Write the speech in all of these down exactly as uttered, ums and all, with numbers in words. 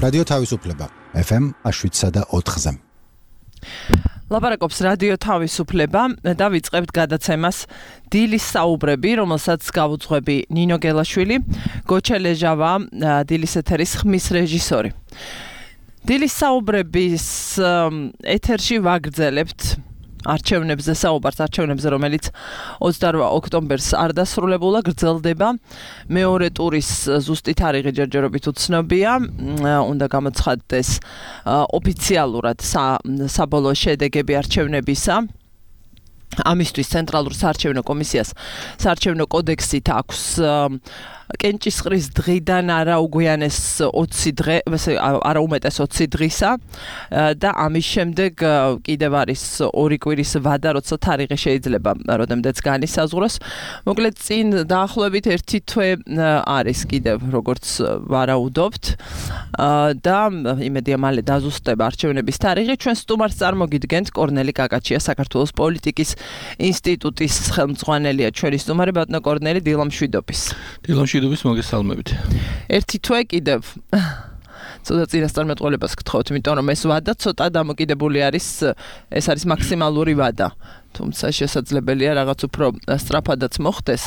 რადიო თავისუფლება ეფ ემ შვიდსა და ოთხზე. ლაპარაკობს რადიო თავისუფლება და ვიწყებთ გადაცემას დილის საუბრები, რომელსაც გავუძღვები ნინო გელაშვილი, გოჩელეჟავა, დილის ეთერის ხმის რეჟისორი. დილის საუბრების ეთერში ვაგრძელებთ არჩევნებზე საუბარს, არჩევნებზე, რომელიც ოცდაორ ოქტომბერს არ დასრულებულა, გრძელდება. მეორე ტურის ზუსტი თარიღი ჯერჯერობით უცნობია, უნდა გამოცხადდეს ოფიციალურად საბოლოო შედეგები არჩევნებისა. ამისთვის ცენტრალურ საარჩევნო კომისიას საარჩევნო კოდექსით აქვს კენჭისყრის დღიდან არა უგვიანეს ოცი დღე, არა უმეტეს ოცი დღისა და ამის შემდეგ კიდევ არის ორი კვირის ვადა, როცა თარიღი შეიძლება როდემდეც განისაზღვროს. მოკლედ წინ დაახლოებით ერთი თვე არის კიდევ, როგორც ვარაუდობთ და იმედია მალე დაზუსტება არჩევნების თარიღი. ჩვენ სტუმარს წარმოგიდგენთ კორნელი კაკაჩია, საქართველოს პოლიტიკის ინსტიტუტის ხელმძღვანელია ჩვენი სტუმარი, ბატონო კორნელი, დილამშვიდობის. დილამშვიდობის, მოგესალმებით. ერთი თვე კიდევ ცოტა წინასწარმეტყველებას გთხოვთ, იმიტომ რომ ეს ვადა ცოტა დამოკიდებული არის, ეს არის მაქსიმალური ვადა. თუმცა შესაძლებელია რაღაც უფრო სწრაფადაც მოხდეს.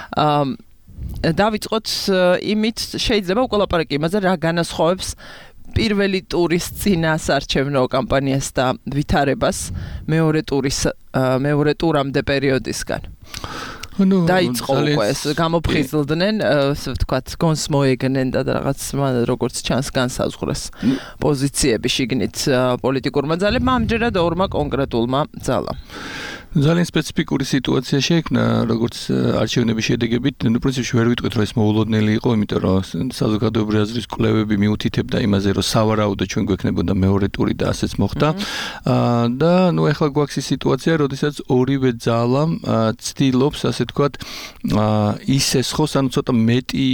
დავიწყოთ იმით, შეიძლება უკვე ლაპარაკი იმაზე, რა განასხვავებს პირველი ტურის წინა საარჩევნო კამპანიას და ვითარებას მეორე ტურის მეორე ტურამდე პერიოდისგან. დაიწყო უკვე ეს გამოფხიზლდნენ, ასე ვთქვათ, გონს მოეგნენ და რაღაც როგორც ჩანს განსაზღვრეს პოზიციები შიგნით პოლიტიკურმა ძალებმა, ამჯერად ორმა კონკრეტულმა ძალამ. ძალიან სპეციფიკური სიტუაცია შეექმნა, როგორც არჩევნების შედეგებით, ნუ პრინციპში ვერ ვიტყვით, რომ ეს მოულოდნელი იყო, იმიტომ რომ საზოგადოებრივი აზრის კვლევები მიუთითებდა იმაზე, რომ სავარაუდოდ ჩვენ გვექნებოდა მეორე ტური და ასეც მოხდა. და ნუ ახლა გვაქვს ის სიტუაცია, როდესაც ორივე ძალა ცდილობს, ასე ვთქვათ, ისეს ხოს, ანუ ცოტა მეტი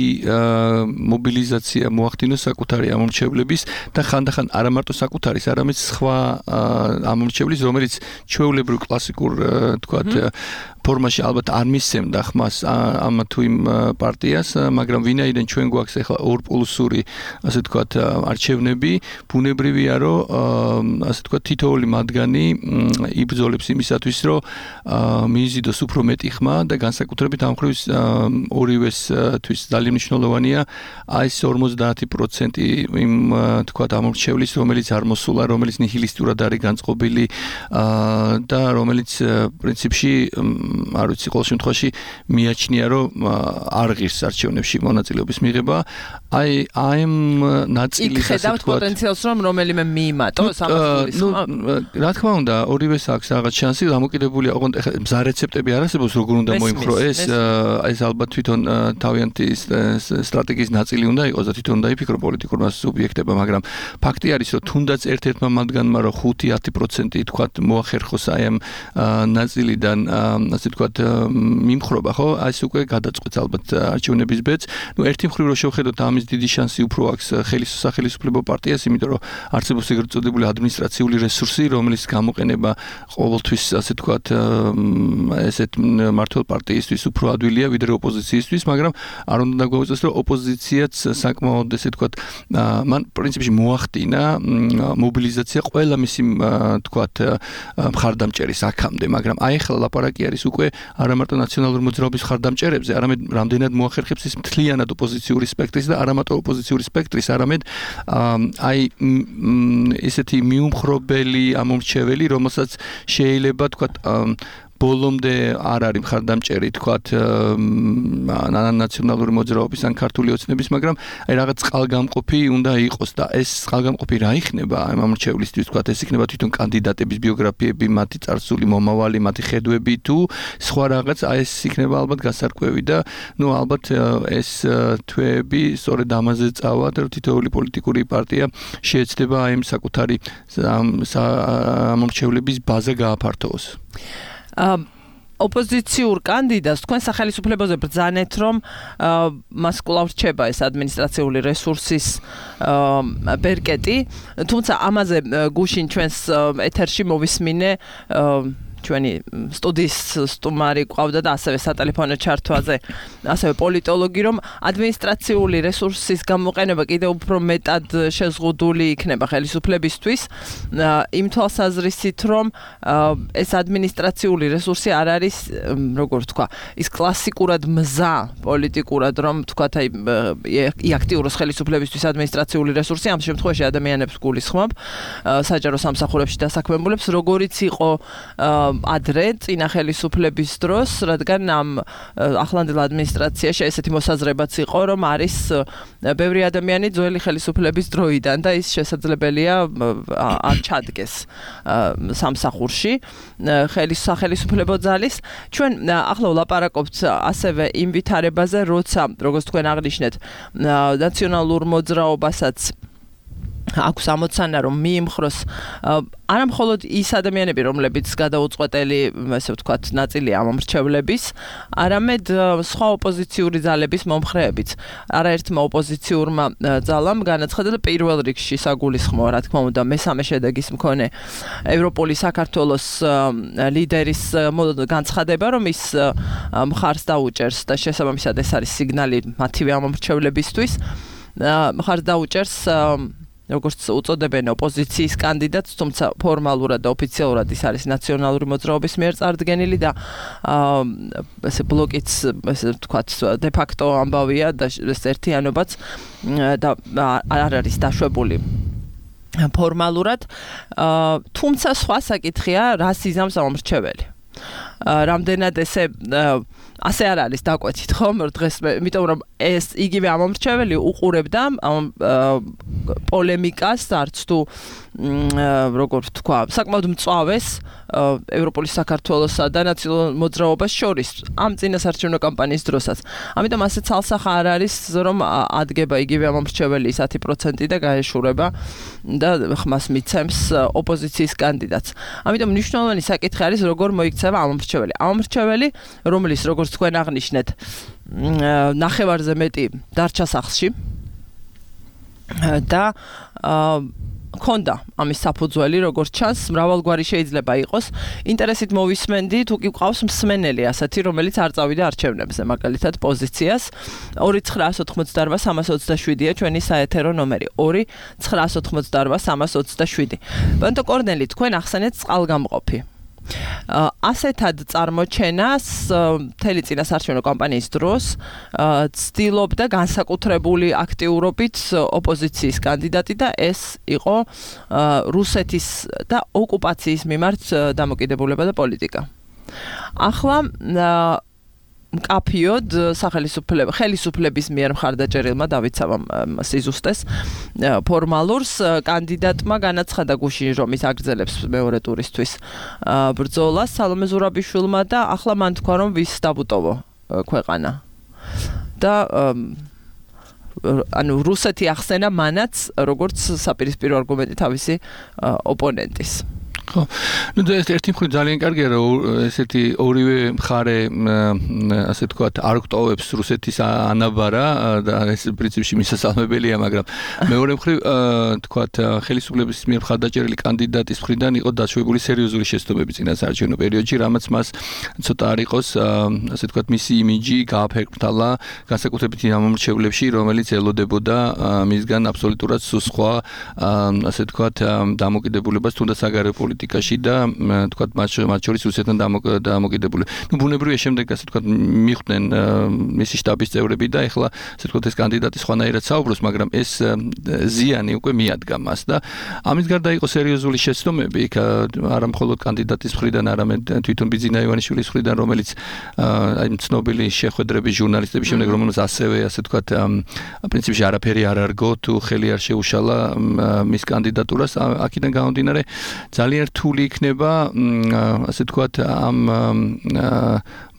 მობილიზაცია მოახდინოს საკუთარი ამომრჩევლების და ხანდახან არა მარტო საკუთარის, არამედ სხვა ამომრჩევლის, რომელიც ჩვეულებრივ კლასიკურ თქვათ ფორმაში ალბათ არ მისცემდა ხმას ამ თუ იმ პარტიას, მაგრამ ვინაიდან ჩვენ გვაქვს ახლა ორპულსური, ასე ვთქვათ, არჩევნები, ბუნებრივია, რომ ასე ვთქვათ, თითოეული მათგანი იბრძოლებს იმისათვის, რომ მიიზიდოს უფრო მეტი ხმა და განსაკუთრებით ამ ხრივ ორივესთვის ძალიან მნიშვნელოვანია აი ეს ორმოცდაათი პროცენტი იმ თქვათ ამორჩევლის, რომელიც არ მოსულა, რომელიც ნიჰილისტურად არის განწყობილი და რომელიც პრინციპში არ ვიცი, ყოველ შემთხვევაში მიაჩნია, რომ არ ღირს არჩევნებში მონაწილეობის მიღება. აი ამ ნაწილის, ასე ვთქვათ, პოტენციალს რომ რომელიმე მიიმატოს ამას ნუ რა თქმა უნდა, ორივეს აქვს რაღაც შანსი, დამოკიდებულია, ოღონდ ეხლა მზა რეცეპტები არ არსებობს, როგორ უნდა მოიმხრო ეს, ეს ალბათ თვითონ თავიანთი სტრატეგიის ნაწილი უნდა იყოს და თვითონ უნდა იფიქრო პოლიტიკურმა სუბიექტებმა, მაგრამ ფაქტი არის, რომ თუნდაც ერთ-ერთმა მათგანმა რომ ხუთი ათი პროცენტი თქვათ მოახერხოს აი ამ ნაწილიდან ასე ვთქვათ მიმხრობა, ხო? აი ეს უკვე გადაწყვეტს ალბათ არჩევნების ბედს. ნუ ერთი მხრივ რომ შევხედოთ, ამის დიდი შანსი უფრო აქვს სახელმწიფო პარტიას, იმიტომ რომ არსებობს ეგრეთ წოდებული ადმინისტრაციული რესურსი, რომელიც გამოყენება ყოველთვის, ასე ვთქვათ, ესეთ მართლ პარტიისთვის უფრო ადვილია ვიდრე ოპოზიციისთვის, მაგრამ არ უნდა დაგვაუწყდეს, რომ ოპოზიციაც საკმაოდ, ესე ვთქვათ, მან პრინციპში მოახდინა მობილიზაცია ყველა მისი, ვთქვათ, მხარდამჭერის აქამდე, მაგრამ აი ახლა ლაპარაკი არის უკვე არა მარტო ნაციონალური მოძრაობის მხარდამჭერებზე, არამედ რამდენად მოახერხებს ის მთლიანად ოპოზიციური სპექტრის და არა მარტო ოპოზიციური სპექტრის, არამედ აი ესეთი მიუმხრობელი ამომრჩეველი, რომელსაც შეიძლება, ვთქვათ, ბოლომდე არ არის მხარდამჭერი, თქვათ, ნაციონალური მოძრაობის ან ქართული ოცნების, მაგრამ აი რაღაც წყალგამყოფი უნდა იყოს და ეს წყალგამყოფი რა იქნება ამ ამორჩევლისთვის, თქვათ, ეს იქნება თვითონ კანდიდატების ბიოგრაფიები, მათი წარსული მომავალი, მათი ხედვები თუ სხვა რაღაც, აი ეს იქნება ალბათ გასარკვევი და ნუ ალბათ ეს თვეები სწორედ ამაზე წავა და თითოეული პოლიტიკური პარტია შეეცდება აი ამ საკუთარი ამორჩევლების ბაზა გააფართოვოს. ოპოზიციურ კანდიდატს თქვენ სახელმწიფოებზე ბრძანეთ, რომ მას კვლავ რჩება ეს ადმინისტრაციული რესურსის ბერკეტი, თუმცა ამაზე გუშინ ჩვენს ეთერში მოვისმინე ჩვენი სტუდიის სტუმარი ყავდა და ასევე სატელეფონო ჩართვაზე, ასევე პოლიტოლოგი, რომ ადმინისტრაციული რესურსის გამოყენება კიდევ უფრო მეტად შეზღუდული იქნება ხელისუფლებისთვის, იმ თვალსაზრისით, რომ ეს ადმინისტრაციული რესურსი არ არის, როგორ ვთქვა, ის კლასიკურად მზა პოლიტიკურად, რომ ვთქვათ, აი იაქტიუროს ხელისუფლებისთვის ადმინისტრაციული რესურსი, ამ შემთხვევაში ადამიანებს გულისხმობ, საჯარო სამსახურებში დასაქმებულებს, როგორიც იყო ადრე წინა ხელისუფლების დროს, რადგან ამ ახლანდელ ადმინისტრაციაში ესეთი მოსაზრებაც იყო, რომ არის ბევრი ადამიანი ძველი ხელისუფლების დროიდან და ის შესაძლებელია არ ჩადგეს სამსახურში ხელისუფლებო ძალის. ჩვენ ახლა ვლაპარაკობთ ასევე იმ ვითარებაზე, როცა, როგორც თქვენ აღნიშნეთ, ნაციონალურ მოძრაობასაც აქვს ამოცანა, რომ მიიმხროს არა მხოლოდ ის ადამიანები, რომლებიც გადაუწყვეტელი, ესე ვთქვათ, ნაწილია ამ მრჩევლების, არამედ სხვა ოპოზიციური ძალების მომხრეებიც. არაერთმა ოპოზიციურმა ძალამ განაცხადა და პირველ რიგში საგულისხმოა, რა თქმა უნდა, მესამე შედეგის მქონე ევროპული საქართველოს ლიდერის განცხადება, რომ ის მხარს დაუჭერს და შესაბამისად ეს არის სიგნალი მათივე ამ მრჩევლებისთვის, მხარს დაუჭერს როგორც უწოდებენ ოპოზიციის კანდიდატს, თუმცა ფორმალურად და ოფიციალურად ის არის ნაციონალური მოძრაობის მიერ წარდგენილი და ესე ბლოკიც, ესე ვთქვათ, de facto ამბავია და ეს ერთიანობაც და არ არის დაშვებული ფორმალურად, თუმცა სხვა საკითხია, რას იზამს ამ მრჩეველი. რამდენად ესე ასე არ არის დაკვეთით ხომ დღეს, იმიტომ რომ ეს იგივე ამომრჩეველი უყურებდა ამ პოლემიკას, არც თუ როგორ ვთქვა, საკმაოდ მწვავეს ევროპული საქართველოსა და ნაციონალურ მოძრაობას შორის ამ წინასაარჩევნო კამპანიის დროსაც. ამიტომ ასე ცალსახა არ არის, რომ ადგება იგივე ამომრჩეველი ათი პროცენტი და გაეშურება და ხმას მიცემს ოპოზიციის კანდიდატს. ამიტომ მნიშვნელოვანი საკითხი არის, როგორ მოიქცევა ამომრჩეველი. ამომრჩეველი, რომლის როგორც თქვენ აღნიშნეთ, ნახევარზე მეტი დარჩა სახლში და ქონდა ამის საფუძველი, როგორც ჩანს, მრავალგვარი შეიძლება იყოს. ინტერესით მოვისმენდი, თუ კი გვყავს მსმენელი ასეთი, რომელიც არ წავიდა არჩევნებზე, მაგალითად პოზიციას. ორი ცხრაას ოთხმოცდაარბა სამას ოცდაშვიდია ჩვენი საეთერო ნომერი. ორი ცხრაას ოთხმოცდაარბა სამას ოცდაშვიდი. ბანტო კორნელი, თქვენ ახსენეთ წყალგამყოფი. ასეთად წარმოჩენას მთელი წინასაარჩევნო კამპანიის დროს ცდილობდა განსაკუთრებული აქტიურობით ოპოზიციის კანდიდატი და ეს იყო რუსეთის და ოკუპაციის მიმართ დამოკიდებულება და პოლიტიკა. ახლა მკაფიოდ სახელმწიფო ხელისუფლების მიერ მხარდაჭერილმა დავით სავამ სიზუსტეს ფორმალურს კანდიდატმა განაცხადა გუშინ, რომ ის აგრძელებს მეორე ტურისთვის ბრძოლას სალომე ზურაბიშვილმა და ახლა მან თქვა, რომ ვის დაბუტოვო ქვეყანა. და ანუ რუსეთი ახსენა მანაც როგორც საპირისპირო არგუმენტი თავისი ოპონენტის. ხო, ну და ეს ერთი მხრივ ძალიან კარგია, რომ ესეთი ორივე მხარე, ასე ვთქვათ, არ გვტოვებს რუსეთის ანაბარა და ეს პრინციპში მისასალმებელია, მაგრამ მეორე მხრივ, ვთქვათ, ხელისუფლების მიერ მხარდაჭერილი კანდიდატის მხრიდან იყო დაშვებული სერიოზული შეცდომები წინასაარჩევნო პერიოდში, რამაც მას ცოტა არ იყოს, ასე ვთქვათ, მისი იმიჯი გააფერმტალა განსაკუთრებით იმ ამომრჩევლებში, რომელიც ელოდებოდა მისგან აბსოლუტურად სხვა, ასე ვთქვათ, დამოკიდებულებას თუნდაც საგარეო პოლიტიკაში და თქვათ მათ შორის რუსეთთან დამოკიდებული. ნუ ბუნებრივია შემდეგ ასე თქვათ მიხვდნენ მისი შტაბის წევრები და ეხლა ასე თქვათ ეს კანდიდატი სხვანაირად საუბრობს, მაგრამ ეს ზიანი უკვე მიადგა მას და ამის გარდა იყო სერიოზული შეცდომები, არა მხოლოდ კანდიდატის მხრიდან, არამედ თვითონ ბიძინა ივანიშვილის მხრიდან, რომელიც აი ცნობილი შეხვედრების ჟურნალისტების შემდეგ, რომელსაც ასევე ასე თქვათ პრინციპში არაფერი არ არგო თუ ხელი არ შეუშალა მის კანდიდატურას, აქედან გამომდინარე ძალიან რთული იქნება, ასე ვთქვათ, ამ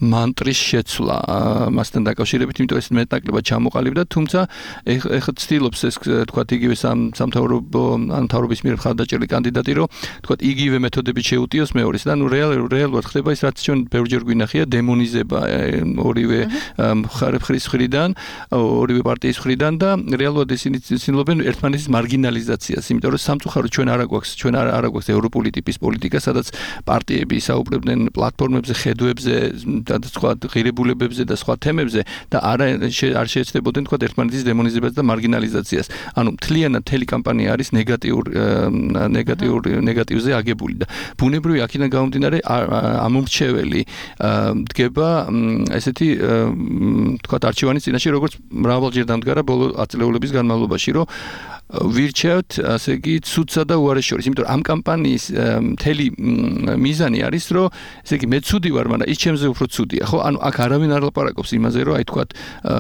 მანტრის შეცვლა მასთან დაკავშირებით, იმიტომ ეს მეტნაკლებად ჩამოყალიბდა, თუმცა ეხლა ცდილობს ეს თქვა იგივე სამთავრობო ან მთავრობის მიერ მხარდაჭერილი კანდიდატი, რომ თქვა იგივე მეთოდებით შეუტიოს მეორეს და ნუ რეალურად ხდება ის, რაც ჩვენ ბევრჯერ გვინახია, დემონიზება ორივე მხარის მხრიდან, ორივე პარტიის მხრიდან და რეალურად ისინი ცდილობენ ერთმანეთის მარგინალიზაციას, იმიტომ რომ სამწუხაროდ ჩვენ არ აგვაქვს, ჩვენ არ აგვაქვს ევროპული ტიპის პოლიტიკა, სადაც პარტიები ისაუბრებდნენ პლატფორმებზე, ხედვებზე და სხვა ღირებულებებზე და სხვა თემებზე და არ არ შეეცდებოდნენ თქვა ერთმანეთის დემონიზებას და მარგინალიზაციას. ანუ მთლიანად მთელი კამპანია არის ნეგატიურ ნეგატიურ ნეგატივზე აგებული და ბუნებრივი აქედან გამომდინარე ამომრჩეველი დგება ესეთი თქვა არჩევანის წინაშე, როგორც მრავალჯერ დამდგარა ბოლო ათწლეულების განმავლობაში, რომ ვირჩევთ, ასე იგი, ცუდსა და უარეს შორის. იმიტომ რომ ამ კამპანიის მთელი მიზანი არის, რომ ესე იგი მე ცუდი ვარ, მაგრამ ის ჩემზე უფრო ცუდია, ხო? ანუ აქ არავინ არ ლაპარაკობს იმაზე, რომ აი თქვათ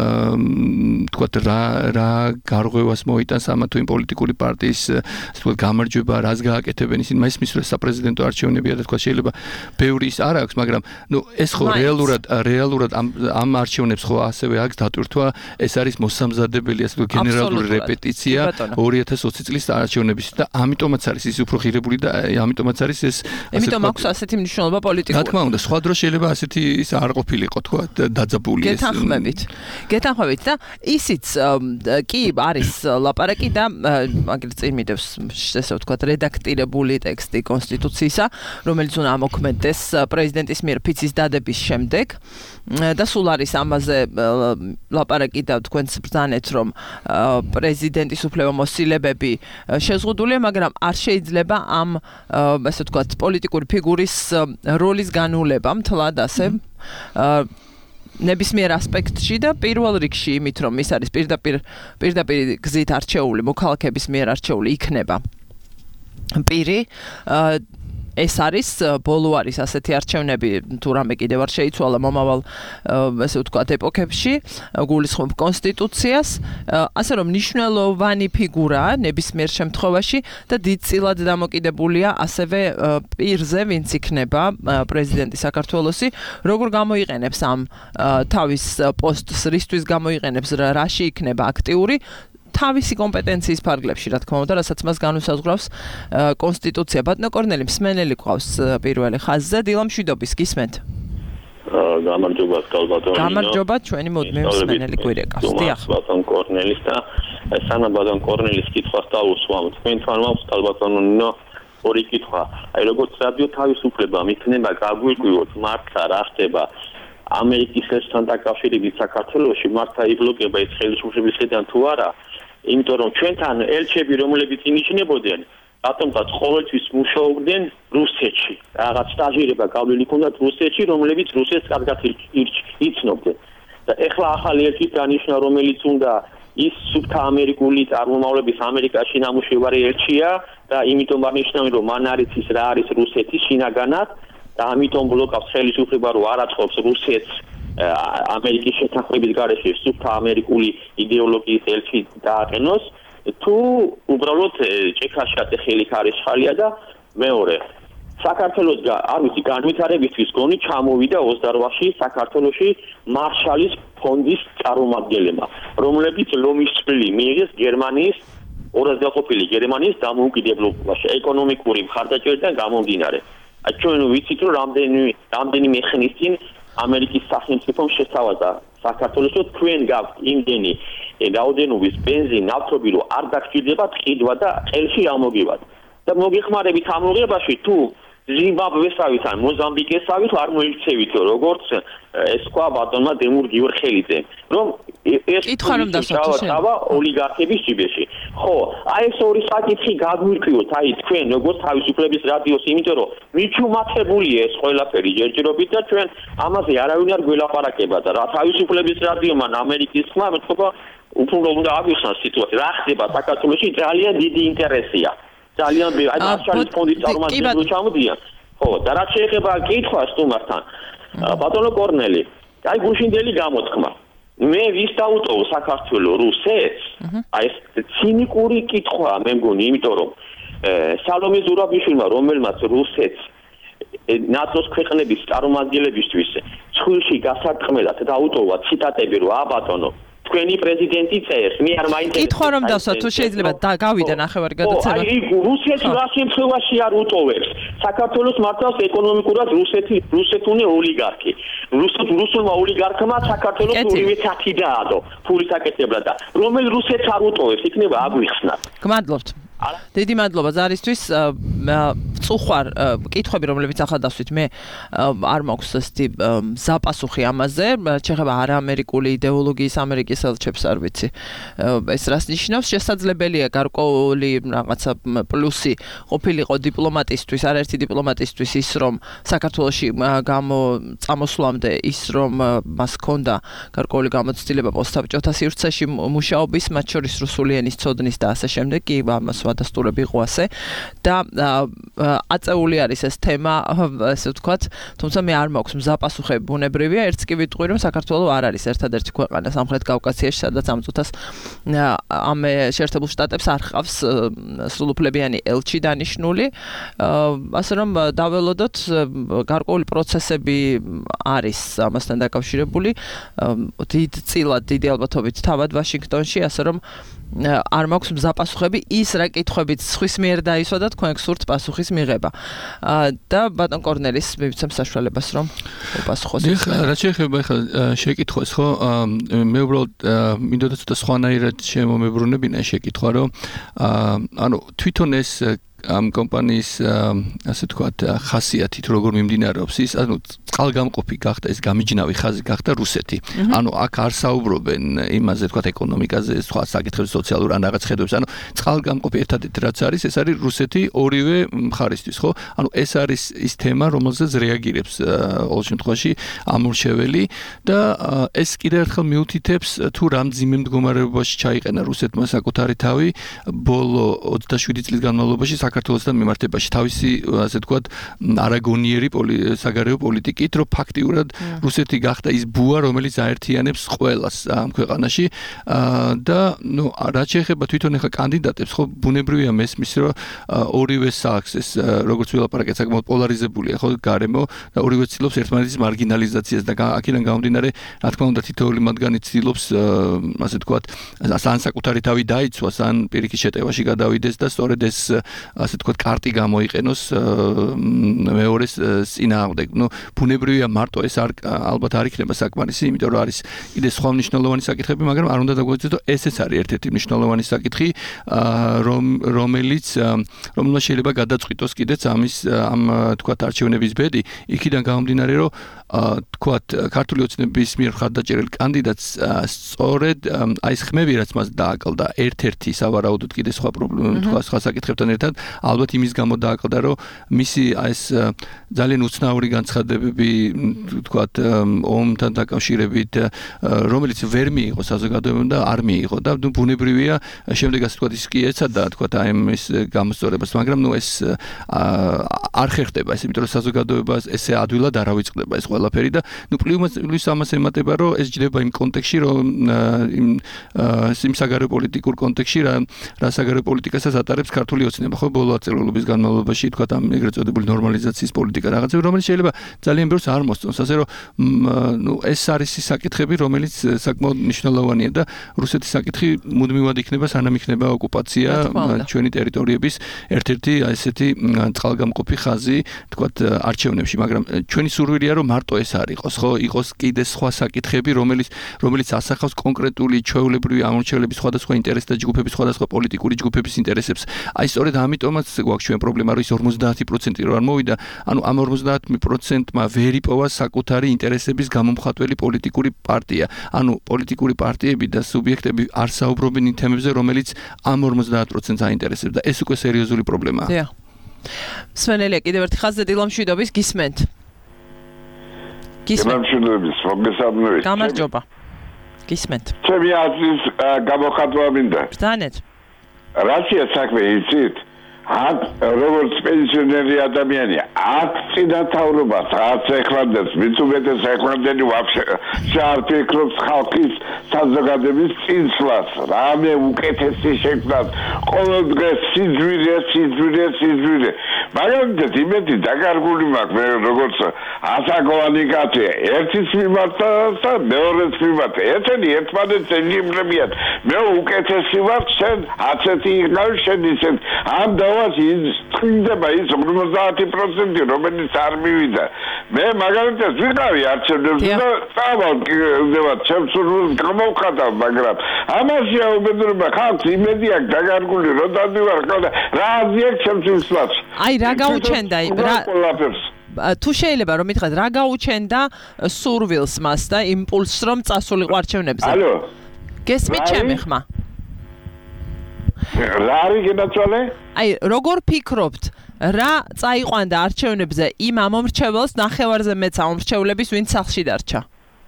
თქვათ რა რა გარღვევას მოიტანს ამა თუ იმ პოლიტიკური პარტიის თქვათ გამარჯვება, რას გააკეთებენ ისინი, მაისმის რომ საპრეზიდენტო არჩევნებია და თქვათ შეიძლება ბევრი ის არ აქვს, მაგრამ ნუ ეს ხო რეალურად რეალურად ამ ამ არჩევნებს ხო ასევე აქვს დატვირთვა, ეს არის მოსამზადებელი, ასე ვთქვათ, გენერალური რეპეტიცია ორი ათას ოცი წლის არჩევნების და ამიტომაც არის ის უფრო ღირებული და ამიტომაც არის ეს ამიტომ აქვს ასეთი მნიშვნელობა პოლიტიკურად. რა თქმა უნდა, სხვა დროს შეიძლება ასეთი ის არ ყოფილიყო, თქვა დაძაბული ეს. გეთანხმებით. გეთანხმებით და ისიც კი არის ლაპარაკი და მაგალითად წინ მიდევს ესე ვთქვათ რედაქტირებული ტექსტი კონსტიტუციისა, რომელიც უნდა ამოქმედდეს პრეზიდენტის მიერ ფიცის დადების შემდეგ და სულ არის ამაზე ლაპარაკი და თქვენც ბრძანეთ, რომ პრეზიდენტის უფლებამოსილებები შეზღუდულია, მაგრამ არ შეიძლება ამ ასე ვთქვათ პოლიტიკური ფიგურის როლის განულება მთლად ასე ნებისმიერ ასპექტში და პირველ რიგში იმით, რომ ის არის პირდაპირ პირდაპირ გზით არჩეული, მოქალაქეების მიერ არჩეული იქნება პირი ეს არის ბოლო არის ასეთი არჩევნები თუ რამე კიდევ არ შეიცვალა მომავალ ესე ვთქვათ ეპოქებში გულისხმობ კონსტიტუციას ასე რომ მნიშვნელოვანი ფიგურა ნებისმიერ შემთხვევაში და დიდწილად დამოკიდებულია ასევე პირზე ვინც იქნება პრეზიდენტი საქართველოსი როგორ გამოიყენებს ამ თავის პოსტს რისთვის გამოიყენებს რაში იქნება აქტიური თავისი კომპეტენციის ფარგლებში, რა თქმა უნდა, რასაც მას განუსაზღვრავს კონსტიტუცია. ბატონო კორნელი, მსმენელი ყავს პირველი ხაზზე, დილა მშვიდობის, გისმენთ? გამარჯობა, ბატონო. გამარჯობა, ჩვენი მოდმე მსმენელი გვირეკავს. დიახ. ბატონ კორნელის და სანამ ბატონ კორნელის კითხვას დავუსვამ, თქვენთან მაქვს ბატონო ნინო ორი კითხვა. აი როგორც რადიო თავისუფლება იქნება გაგვიკვიროთ მართლა რა ხდება ამერიკის ხელთან დაკავშირებით საქართველოში მართლა იბლოკება ეს ხელისუფლების მხრიდან თუ არა იმიტომ რომ ჩვენთან ელჩები რომლებიც ინიშნებოდნენ რატომღაც ყოველთვის მუშაობდნენ რუსეთში რაღაც სტაჟირება გავლილი ჰქონდათ რუსეთში რომლებიც რუსეთს კარგად იცნობდნენ და ეხლა ახალი ელჩი დანიშნა რომელიც უნდა ის სუფთა ამერიკული წარმომავლობის ამერიკაში ნამუშევარი ელჩია და იმიტომ აღნიშნავენ რომ მან არის ის რა არის რუსეთის შინაგანად და ამიტომ ბლოკავს ხელისუფლება რომ არ აწყობს რუსეთს ამერიკის შეთანხმების გარეშე სუფთა ამერიკული იდეოლოგიის ელჩი დააყენოს თუ უბრალოდ ჭექაშატე ხელი ხარისხალია და მეორე საქართველოს არ ვიცი განვითარებისთვის გონი ჩამოვიდა ოცდარვაში საქართველოში მარშალის ფონდის წარმომადგენლებმა რომლებიც ლომის წვლილი მიიღეს გერმანიის ორაზრაყოფილი გერმანიის დამოუკიდებლობაში ეკონომიკური მხარდაჭერიდან გამომდინარე აი ჩვენ ვიცით რომ რამდენი რამდენიმე ხნის წინ ამერიკის სახელმწიფომ შესთავაზა საქართველოს რომ თქვენ გაქვთ იმდენი რაოდენობის ბენზინი ნავთობი რომ არ დაგჭირდებათ ყიდვა და ყელში ამოგივათ და მოგეხმარებით ამ მოღებაში თუ ზიმბაბვესავით ან მოზამბიკესავით არ მოიქცევით როგორც ეს თქვა ბატონმა დემურ გიორხელიძე რომ ეს კითხვა რომ დასაწყისია ოლიგარქების ჯიბეში ხო აი ეს ორი საკითხი გაგვირკვიოთ აი თქვენ როგორც თავისუფლების რადიოს იმიტომ რომ მიჩუმათებულია ეს ყველაფერი ჯერჯერობით და ჩვენ ამაზე არავინ არ გველაპარაკება და რა თავისუფლების რადიომან ამერიკის ხმა მეთქობა უფრო უნდა აღიხსნას სიტუაცია რა ხდება საქართველოში ძალიან დიდი ინტერესია ძალიან აი მარშალის ფონდის წარმომადგენლები ჩამოდიან ხო და რაც შეეხება კითხვას თუმართან ბატონო კორნელი აი გუშინდელი გამოთქმა მე ვის დაუტოვ საქართველოს რუსეთს აი ეს ცინიკური კითხვა მე მგონი იმიტომ რომ სალომე ზურაბიშვილმა რომელმაც რუსეთს ნატოს ქვეყნების წარმომადგენლებისთვის ცხვირში გასარტყმელად დაუტოვა ციტატები რომ აბატონო თქვენი პრეზიდენტი წერს მე არ მაინტერესებს კითხვა რომ დავსვა თუ შეიძლება გავიდა ნახევარი გადაცემა აი რუსეთი რა შემთხვევაში არ უტოვებს საქართველოს მართავს ეკონომიკურად რუსეთი რუსეთუნი ოლიგარქი რუსულმა ოლიგარქმა საქართველოს ორივე თათი დაადო ფულის აკეთებლად და რომელ რუსეთს არ უტოვებს იქნება აგვიხსნათ გმადლობთ დიდი მადლობა ზარისთვის წუხვარ კითხვები რომლებიც ახლა დასვით მე არ მაქვს ესეთი ზაპასუხი ამაზე შეხება არაამერიკული იდეოლოგიის ამერიკის ელჩებს არ ვიცი ეს რას ნიშნავს შესაძლებელია გარკვეული რაღაცა პლუსი ყოფილიყო დიპლომატისთვის არაერთი დიპლომატისთვის ის რომ საქართველოში წამოსვლამდე ის რომ მას ჰქონდა გარკვეული გამოცდილება პოსტსაბჭოთა სივრცეში მუშაობის მათ შორის რუსული ენის ცოდნის და ასე შემდეგ კი ამას ვადასტურებ იყო ასე და აწეული არის ეს თემა ესე ვთქვათ თუმცა მე არ მაქვს მზაპასუხები ბუნებრივია ერთს კი ვიტყვი რომ საქართველო არ არის ერთადერთი ქვეყანა სამხრეთ კავკასიაში სადაც ამ წუთას ამ შეერთებულ შტატებს არ ხავს სრულუფლებიანი ელჩი დანიშნული ასე რომ დაველოდოთ გარკვეული პროცესები არის ამასთან დაკავშირებული დიდწილად დიდი ალბათობით თავად ვაშინგტონში ასე რომ არ მაქვს მზაპასუხები ის რა კითხვებიც სხვის მიერ დაისვა და თქვენ გსურთ პასუხის მიღება და ბატონ კორნელის მივიცემ საშუალებას რომ უპასუხოს ეს რა შეიძლება ახლა შეკითხოს ხო მე უბრალოდ მინდოდა ცოტა სხვანაირად შემომებრუნებინა შეკითხვა რომ ანუ თვითონ ეს ამ კომპანიის ასე ვთქვათ ხასიათით როგორ მიმდინარეობს ის ანუ წყალგამყოფი გახდა ეს გამიჯნავი ხაზი გახდა რუსეთი ანუ აქ არ საუბრობენ იმაზე ვთქვათ ეკონომიკაზე სხვა საკითხებზე სოციალურ ან რაღაც ხედვებს ანუ წყალგამყოფი ერთადერთი რაც არის ეს არის რუსეთი ორივე მხარისთვის ხო ანუ ეს არის ის თემა რომელზეც რეაგირებს ყოველ შემთხვევაში ამურჩეველი და ეს კიდევ ერთხელ მიუთითებს თუ რამ ძიმე მდგომარეობაში ჩაიყენა რუსეთმა საკუთარი თავი ბოლო ოცდაშვიდი წლის განმავლობაში საქართველოსთან მიმართებაში თავისი ასე ვთქვათ არაგონიერი საგარეო პოლიტიკით რომ ფაქტიურად რუსეთი გახდა ის ბუა რომელიც აერთიანებს ყველას ამ ქვეყანაში და ნუ რაც შეეხება თვითონ ახლა კანდიდატებს ხო ბუნებრივია მესმის რომ ორივე საქმეს ეს როგორც ვილაპარაკეთ საკმაოდ პოლარიზებულია ხო გარემო და ორივე ცდილობს ერთმანეთის მარგინალიზაციას და აქედან გამომდინარე რა თქმა უნდა თითოეული მათგანი ცდილობს ასე ვთქვათ ან საკუთარი თავი დაიცვას ან პირიქით შეტევაში გადავიდეს და სწორედ ეს ასე ვთქვათ კარტი გამოიყენოს მეორეს წინააღმდეგ. ნუ ბუნებრივია მარტო ეს არ ალბათ არ იქნება საკმარისი, იმიტომ რომ არის კიდე სხვა მნიშვნელოვანი საკითხები, მაგრამ არ უნდა დაგვეცდეთ, რომ ესეც არის ერთ-ერთი მნიშვნელოვანი საკითხი, რომ რომელიც რომელმაც შეიძლება გადაწყვიტოს კიდეც ამის ამ ვთქვათ არჩევნების ბედი, იქიდან გამომდინარე, რომ ვთქვათ ქართული ოცნების მიერ მხარდაჭერილ კანდიდატს სწორედ აი ეს ხმები რაც მას დააკლდა ერთ-ერთი სავარაუდოდ კიდე სხვა პრობლემა თქვა სხვა საკითხებთან ერთად ალბათ იმის გამო დააკლდა რომ მისი აი ეს ძალიან უცნაური განცხადებები ვთქვათ ომთან დაკავშირებით რომელიც ვერ მიიღო საზოგადოებამ და არ მიიღო და ბუნებრივია შემდეგ ასე ვთქვათ ის კი ეცადა ვთქვათ აი ეს გამოსწორებას მაგრამ ნუ ეს არ ხერხდება ეს იმიტომ რომ საზოგადოებას ესე ადვილად არ ავიწყდება ეს ყველაფერი და ნუ პლუს ამას ემატება რომ ეს ჯდება იმ კონტექსტში რომ იმ იმ საგარეო პოლიტიკურ კონტექსტში რა რა საგარეო პოლიტიკასაც ატარებს ქართული ოცნება ხო ბოლო აწეულობის განმავლობაში თქვა ამ ეგრეთ წოდებული ნორმალიზაციის პოლიტიკა რაღაცები რომელიც შეიძლება ძალიან ბევრს არ მოსწონს ასე რომ ნუ ეს არის ის საკითხები რომელიც საკმაოდ მნიშვნელოვანია და რუსეთის საკითხი მუდმივად იქნება სანამ იქნება ოკუპაცია ჩვენი ტერიტორიების ერთ-ერთი ესეთი წყალგამყოფი ხაზი თქვა არჩევნებში მაგრამ ჩვენი სურვილია რომ მარტო ეს არ იყოს ხო იყოს კიდე სხვა საკითხები რომელიც რომელიც ასახავს კონკრეტული ჩვეულებრივი ამორჩევლების სხვადასხვა ინტერესთა და ჯგუფების სხვადასხვა პოლიტიკური ჯგუფების ინტერესებს აი სწორედ ამიტომაც გვაქვს ჩვენ პრობლემა რომ ის ორმოცდაათი პროცენტი რო არ მოვიდა ანუ ამ ორმოცდაათი პროცენტმა ვერ იპოვა საკუთარი ინტერესების გამომხატველი პოლიტიკური პარტია ანუ პოლიტიკური პარტიები და სუბიექტები არ საუბრობენ იმ თემებზე რომელიც ამ ორმოცდაათ პროცენტს აინტერესებს და ეს უკვე სერიოზული პრობლემაა დიახ სვენელია კიდევ ერთი ხაზზე დილამშვიდობის გისმენთ გისმენთ მოგესალმებით გამარჯობა გისმენთ ჩემი აზრის გამოხატვა მინდა ბრძანეთ რაცია საქმე იცით აქ როგორც პენსიონერი ადამიანი ათ წინათაურობას რაც ეხლანდებს მით უმეტეს ეხლანდელი ვაფშე არ ფიქრობს ხალხის საზოგადოების წინსვლას რამე უკეთესი შექმნას ყოველ დღეს სიძვირე სიძვირე სიძვირე მაგალითად იმედი დაკარგული მაქვს მე როგორც ასაკოვანი კაცი ერთის მიმართ და მეორეს მიმართ ერთენი ერთმანეთს ელიმრებიან მე უკეთესი ვარ შენ ასეთი იყავ შენ ისეთ ამ დავას ის წინდება ის ორმოცდაათი პროცენტი რომელიც არ მივიდა მე მაგალითად ვიყავი არჩევნებზე და წავალ ჩემს სურვილს გამოვხატავ მაგრამ ამაში აუბედურება ხალხს იმედი აქვს დაკარგული რომ დავივარ ხოლმე რა აზიაკ ჩემს სურვილს აი რა გაუჩენდა რა თუ შეიძლება რომ მითხრათ რა გაუჩენდა სურვილს მას და იმპულსს რომ წასულიყო არჩევნებზე ალო გესმით ჩემი ხმა რა არის გენაცვალე აი როგორ ფიქრობთ რა წაიყვანდა არჩევნებზე იმ ამომრჩეველს ნახევარზე მეც ამომრჩევლების ვინც სახლში დარჩა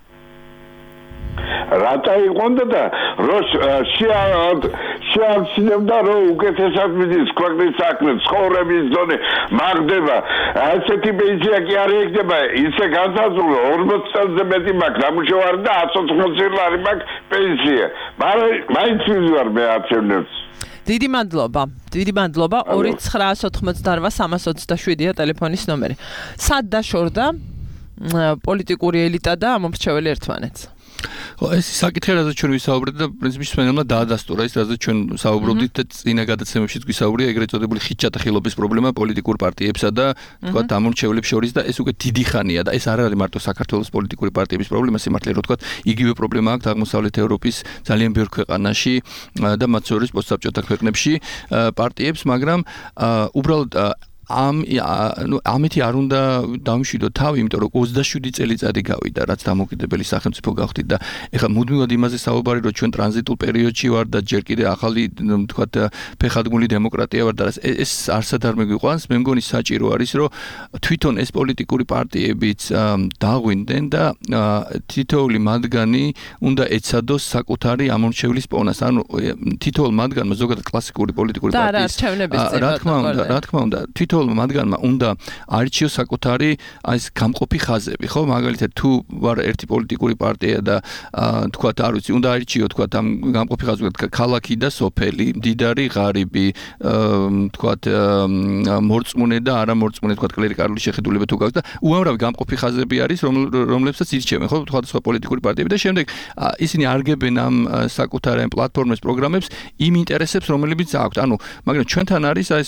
რა წაიყვანდა და რომ შეამჩნევდა რომ უკეთესად მიდის ქვეყნის საქმე ცხოვრების ზონე მაგდება ასეთი პენსია კი არ ეკდება ისე განსაზღვრა ორმოც წელზე მეტი მაქვს დამუშავარი და ათს ოცდაოთხი ლარი მაქვს პენსია მაგრამ მაინც ვიზვარ მე არჩევნებს დიდი მადლობა. დიდი მადლობა. ორი ცხრაას ოთხმოცდაოთხ სამას ოცდაშვიდია ტელეფონის ნომერი. სად დაშორდა პოლიტიკური ელიტა და ამომრჩეველი ერთმანეთს? ეს საკითხი რაზეც ჩვენ ვისაუბრეთ და პრინციპში სვენელმა დაადასტურა ის რაზეც ჩვენ საუბრობდით და წინა გადაცემებშიც გვისაუბრია ეგრეთ წოდებული ხიჭატახილობის პრობლემა პოლიტიკურ პარტიებსა და თქვათ ამომრჩევლებს შორის და ეს უკვე დიდი ხანია და ეს არ არის მარტო საქართველოს პოლიტიკური პარტიების პრობლემა სიმართლე რომ თქვათ იგივე პრობლემა აქვს აღმოსავლეთ ევროპის ძალიან ბევრ ქვეყანაში და მათ შორის პოსტსაბჭოთა ქვეყნებში პარტიებს მაგრამ უბრალოდ ამ ნუ ამეთი არ უნდა დავიშვიდო თავი, იმიტომ რომ ოცდაშვიდი წელიწადი გავიდა, რაც დამოუკიდებელი სახელმწიფო გავხდით და ეხლა მუდმივად იმაზე საუბარი რომ ჩვენ ტრანზიტულ პერიოდში ვარ და ჯერ კიდე ახალი თქვათ ფეხადგმული დემოკრატია ვარ და ეს არსად არ მეგვიყვანს, მე მგონი საჭირო არის რომ თვითონ ეს პოლიტიკური პარტიებიც დაღვინდნენ და თითოეული მათგანი უნდა ეცადოს საკუთარი ამორჩევლის პონას, ანუ თითოეულ მათგანმა ზოგადად კლასიკური პოლიტიკური პარტიის რა თქმა უნდა, რა თქმა უნდა თვითონ მათგანმა უნდა არჩიოს საკუთარი ეს გამყოფი ხაზები, ხო? მაგალითად, თუ ვარ ერთი პოლიტიკური პარტია და თქვათ, არ ვიცი, უნდა არჩიო თქვათ ამ გამყოფი ხაზზე ქალაქი და სოფელი, მდიდარი, ღარიბი, თქვათ, მორწმუნე და არამორწმუნე, თქვათ, კლერიკალური შეხედულება თუ გაქვს და უამრავი გამყოფი ხაზები არის, რომლებსაც ირჩევენ, ხო? თქვათ, სხვა პოლიტიკური პარტიები და შემდეგ ისინი არგებენ ამ საკუთარ ამ პლატფორმებს, პროგრამებს იმ ინტერესებს, რომლებიც აქვთ. ანუ, მაგრამ ჩვენთან არის ეს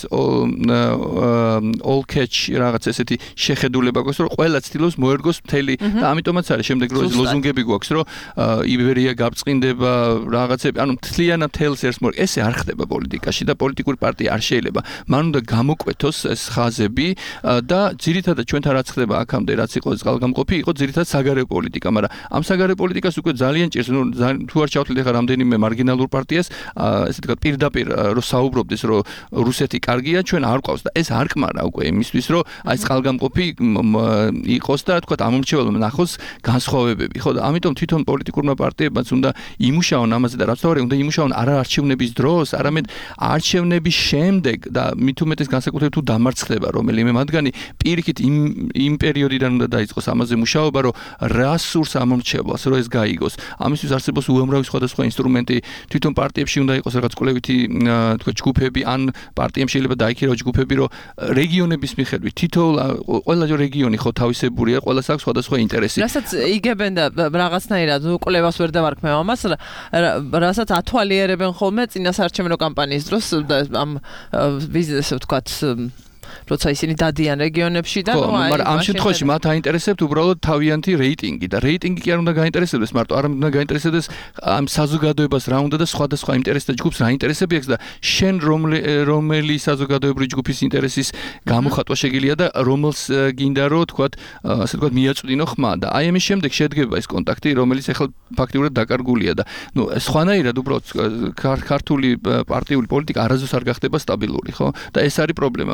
all catch რაღაც ესეთი შეხედულება გვაქვს რომ ყველა ცდილობს მოერგოს მთელი და ამიტომაც არის შემდეგ რო ლოზუნგები გვაქვს რომ იბერია გაბწყინდება რაღაცები ანუ მთლიანად თელს ერთს მოერგოს ესე არ ხდება პოლიტიკაში და პოლიტიკური პარტია არ შეიძლება მან უნდა გამოკვეთოს ეს ხაზები და ძირითადად ჩვენთან რაც ხდება აქამდე რაც იყო წყალგამყოფი იყო ძირითადად საგარეო პოლიტიკა მაგრამ ამ საგარეო პოლიტიკას უკვე ძალიან ჭირს ნუ თუ არ ჩავთვლით ახლა რამდენიმე მარგინალურ პარტიას ესე თქვა პირდაპირ რო საუბრობდეს რომ რუსეთი კარგია ჩვენ არ ყავს და ეს არ კმარა უკვე იმისთვის რომ აი წყალგამყოფი იყოს და თქვა ამომრჩეველმა ნახოს განსხვავებები ხო და ამიტომ თვითონ პოლიტიკურმა პარტიებმაც უნდა იმუშაონ ამაზე და რაც თავი უნდა იმუშაონ არა არჩევნების დროს არამედ არჩევნების შემდეგ და მით უმეტეს განსაკუთრებით თუ დამარცხდება რომელიმე მათგანი პირიქით იმ იმ პერიოდიდან უნდა დაიწყოს ამაზე მუშაობა რომ რა სურს ამომრჩევლს რომ ეს გაიგოს ამისთვის არსებობს უამრავი სხვადასხვა ინსტრუმენტი თვითონ პარტიებში უნდა იყოს რაღაც კოლექტივი თქვა ჯგუფები ან პარტიამ შეიძლება დაიქირავოს ჯგუფები რომ რეგიონების მიხედვით თითოეულ ყველა რეგიონი ხო თავისებურია, ყველას აქვს სხვადასხვა ინტერესი. რასაც იგებენ და რაღაცნაირად კვლევას ვერ დავარქმევ ამას, რასაც ათვალიერებენ ხოლმე წინასაარჩევნო კამპანიის დროს და ამ ბიზნესს ვთქვათ როცა ისინი დადიან რეგიონებში და ნუ აი მაგრამ ამ შემთხვევაში მათ აინტერესებთ უბრალოდ თავიანთი რეიტინგი და რეიტინგი კი არ უნდა გაინტერესებდეს მარტო არ უნდა გაინტერესებდეს ამ საზოგადოებას რა უნდა და სხვადასხვა ინტერესთა ჯგუფს რა ინტერესები აქვს და შენ რომელი საზოგადოებრივი ჯგუფის ინტერესის გამოხატვა შეგიძლია და რომელს გინდა რომ თქვათ ასე თქვათ მიაწვდინო ხმა და აი ამის შემდეგ შედგება ეს კონტაქტი რომელიც ახლა ფაქტიურად დაკარგულია და ნუ სხვანაირად უბრალოდ ქართული პარტიული პოლიტიკა არასდროს არ გახდება სტაბილური ხო და ეს არის პრობლემა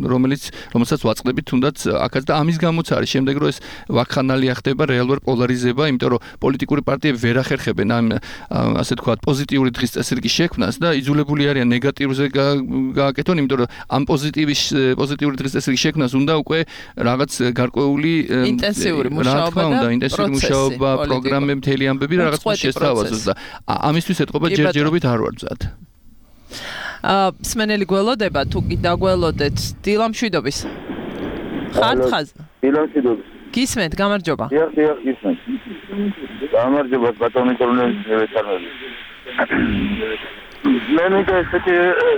რომელიც რომელსაც ვაწყდებით თუნდაც აქაც და ამის გამოც არის შემდეგ რომ ეს ვაკხანალია ხდება რეალურ პოლარიზება, იმიტომ რომ პოლიტიკური პარტიები ვერ ახერხებენ ამ ასე თქვა პოზიტიური დღის წესრიგის შექმნას და იძულებული არიან ნეგატიურზე გააკეთონ, იმიტომ რომ ამ პოზიტივის პოზიტიური დღის წესრიგის შექმნას უნდა უკვე რაღაც გარკვეული ინტენსიური მუშაობა და ინტენსიური მუშაობა, პროგრამები, მთელი ამბები რაღაც შესთავაზოს და ამისთვის ეთყობა ჯერჯერობით არ ვარ მზად. აა სმენელი გველოდება თუ კი დაგველოდეთ დილამშვიდობის. ხართ ხაზ? დილამშვიდობის. გისმენთ, გამარჯობა. დიახ, დიახ, გისმენთ. გამარჯობა ბატონი კორნელი ვეცარმელი. მე მინდა ესეთი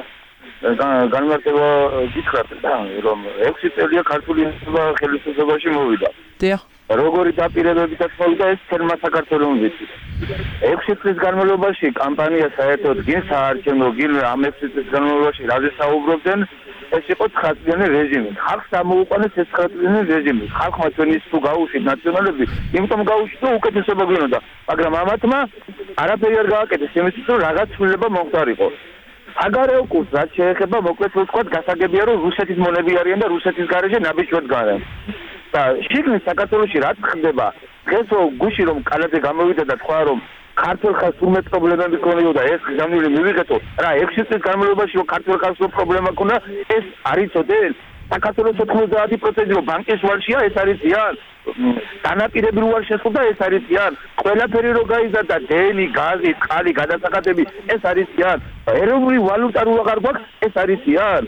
განმარტება გითხრათ და რომ ექვსი წელია ქართული ენა ხელისუფლებაში მოვიდა. დიახ. როგორი დაპირებებითაც მოვიდა ეს თერმა საქართველოს. ექვსი წლის განმავლობაში კამპანია საერთოდ გინ საარჩევნო გინ ამ ექვსი წლის განმავლობაში რაზე საუბრობდნენ ეს იყო ცხრაწლიანი რეჟიმი. ხალხს ამოუყანეს ეს ცხრაწლიანი რეჟიმი. ხალხმა ჩვენის თუ გაუშვით ნაციონალები, იმიტომ გაუშვით რომ უკეთესობა გვინოდა, მაგრამ ამათმა არაფერი არ გააკეთეს იმისთვის რომ რაღაც ცვლილება მომხდარიყო. საგარეო კურსს რაც შეეხება მოკლედ ვთქვათ გასაგებია რომ რუსეთის მონები არიან და რუსეთის გარეშე ნაბიჯად გარენ. და შიგნით საქართველოში რაც ხდება დღეს გუში რომ კანადაზე გამოვიდა და თქვა რომ ქართულ ხალხს თურმე პრობლემები ქონიოდა ეს გამილი მივიღეთო რა ექვსი წლის განმავლობაში რომ ქართულ ხალხს პრობლემა ქონდა ეს არის წოდენ საქართველოს ოთხმოცდაათი პროცენტი რომ ბანკის ვალშია ეს არის ზიან განაპირობებრივ ვალ შესხდა ეს არის ზიან ყველაფერი რო გაიზარდა დენი გაზი წყალი გადასახადები ეს არის ზიან ეროვნული ვალუტა რო აღარ გვაქვს ეს არის ზიან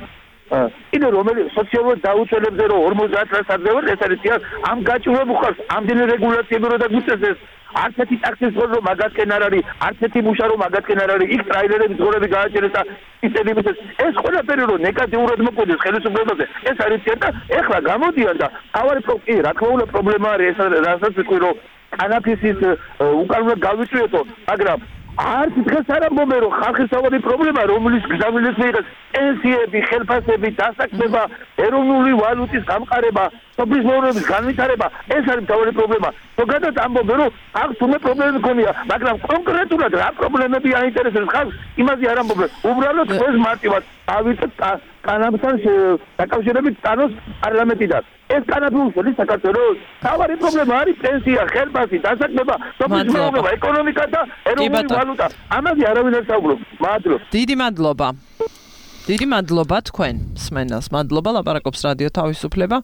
კიდე რომელი სოციალურ დაუცველებზე რომ ორმოცდაათ წელს ადრევარ ეს არის ზიან ამ გაჭირვებულ ხალხს ამდენი რეგულაციები რო დაგუწესეს არც ერთი ტაქსის ზოლ რომ მაგათკენ არ არის არც ერთი მუშა რომ მაგათკენ არ არის იქ ტრაილერები ზოლები გააჩერეს და ისედიმის ეს ყველაფერი რომ ნეგატიურად მოკვდეს ხელისუფლებაზე ეს არის ცერტა ეხლა გამოდიან და თავარი კი რა თქმა უნდა პრობლემა არის ეს რასაც ვიტყვი რომ კანაფისის უკანონოდ გავიწვიეთო მაგრამ არც დღეს არ ამბობენ რომ ხალხის თავარი პრობლემა რომლის გზავნილს მიიღეს პენსიები, ხელფასები, დასაქმება, ეროვნული ვალუტის გამყარება, სოფლის მეურნეობის განვითარება, ეს არის თავარი პრობლემა. ზოგადად ამბობენ რომ ხალხს თუმე პრობლემები ქონია, მაგრამ კონკრეტულად რა პრობლემები აინტერესებს ხალხს, იმაზე არ ამბობენ. უბრალოდ ეს მარტივად ავიწეთ კანაფისთან დაკავშირებით ტანოს პარლამენტიდან. ეს კანაფი უშლის საქართველოს თავარი პრობლემა არის პენსია, ხელფასი, დასაქმება, სოფლის მეურნეობა, ეკონომიკა და ეროვნული ვალუტა. ამაზე არავინ არ საუბრობს. მადლობა. დიდი მადლობა. დიდი მადლობა თქვენ სმენელს. მადლობა ლაპარაკობს რადიო თავისუფლება.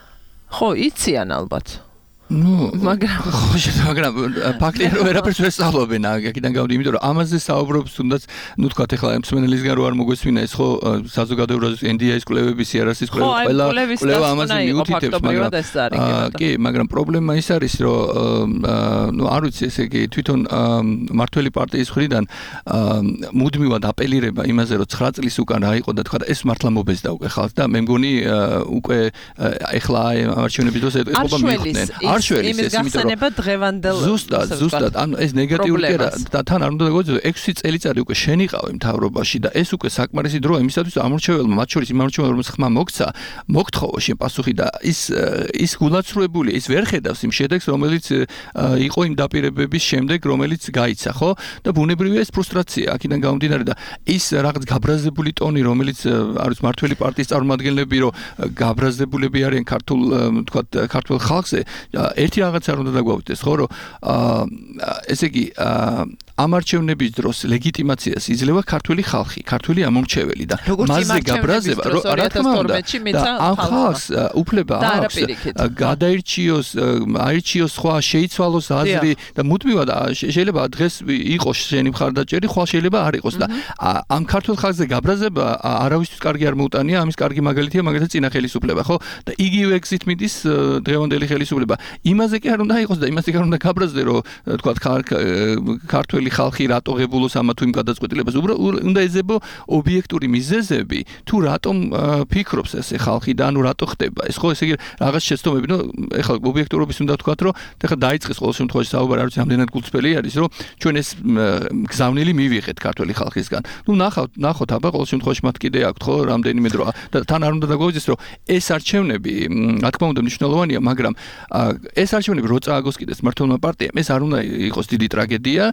ხო, იციან ალბათ. ნუ მაგრამ ხო მაგრამ ფაქტია რომ ვერაფერს ვერ სწავლობენ აქედან გავდი იმიტომ რომ ამაზე საუბრობს თუნდაც ნუ თქვა ახლა მსმენელისგან რო არ მოგვესმინა ეს ხო საზოგადოებრივ ენ დი აის კვლევების სიარასის კვლევა ყველა კვლევა ამაზე მიუთითებს მაგრამ კი მაგრამ პრობლემა ის არის რომ ნუ არ ვიცი ესე იგი თვითონ მართველი პარტიის მხრიდან მუდმივად აპელირება იმაზე რომ ცხრა წლის უკან რა იყო და თქვა ეს მართლა მობეზდა უკვე ხალხს და მე მგონი უკვე ახლა არჩევნების დროს ეთყობა მიხვდნენ არშველის ეს იმიტომ რომ დღევანდელ ზუსტად ზუსტად ანუ ეს ნეგატიური კი და თან არ უნდა დაგოძო ექვსი წელიწადი უკვე შენიყავი მთავრობაში და ეს უკვე საკმარისი დროა იმისათვის ამორჩეველმა მათ შორის იმ ამორჩეველმა რომ ხმა მოგცა მოგთხოვო შენ პასუხი და ის ის გულაცრუებული ის ვერ ხედავს იმ შედეგს რომელიც იყო იმ დაპირებების შემდეგ რომელიც გაიცა ხო და ბუნებრივია ეს ფრუსტრაცია აქედან გამომდინარე და ის რაღაც გაბრაზებული ტონი რომელიც არის მართველი პარტიის წარმომადგენლები რომ გაბრაზებულები არიან ქართულ თქვა ქართულ ხალხზე ერთი რაღაც არ უნდა დაგვაუწყდეს ხო რომ ესე იგი ამარჩევნების დროს ლეგიტიმაციას იძლევა ქართული ხალხი, ქართული ამომრჩეველი და მასზე გაბრაზება, რა თქმა უნდა, ამ ხალხს უფლება აქვს გადაირჩიოს, აირჩიოს სხვა, შეიცვალოს აზრი და მუდმივად შეიძლება დღეს იყოს შენი მხარდაჭერი, ხვალ შეიძლება არ იყოს და ამ ქართულ ხალხზე გაბრაზება არავისთვის კარგი არ მოუტანია, ამის კარგი მაგალითია მაგალითად წინა ხელისუფლება, ხო? და იგივე გზით მიდის დღევანდელი ხელისუფლება. იმაზე კი არ უნდა იყოს და იმაზე კი არ უნდა გაბრაზდე, რომ თქვა ქართული ხალხი რატო ღებულობს ამა თუ იმ გადაწყვეტილებას უნდა ეძებო ობიექტური მიზეზები თუ რატომ ფიქრობს ესე ხალხი და ანუ რატო ხდება ეს ხო ესე იგი რაღაც შეცდომები ნუ ეხლა ობიექტურობის უნდა ვთქვათ რომ ეხლა დაიწყეს ყოველ შემთხვევაში საუბარი არ ვიცი ამდენად გულწრფელი არის რომ ჩვენ ეს გზავნილი მივიღეთ ქართული ხალხისგან ნუ ნახავთ ნახოთ აბა ყოველ შემთხვევაში მათ კიდე აქვთ ხო რამდენიმე დრო და თან არ უნდა დაგვაუძეს რომ ეს არჩევნები რა თქმა უნდა მნიშვნელოვანია მაგრამ ეს არჩევნები რო წააგოს კიდეს მართლმა პარტიამ ეს არ უნდა იყოს დიდი ტრაგედია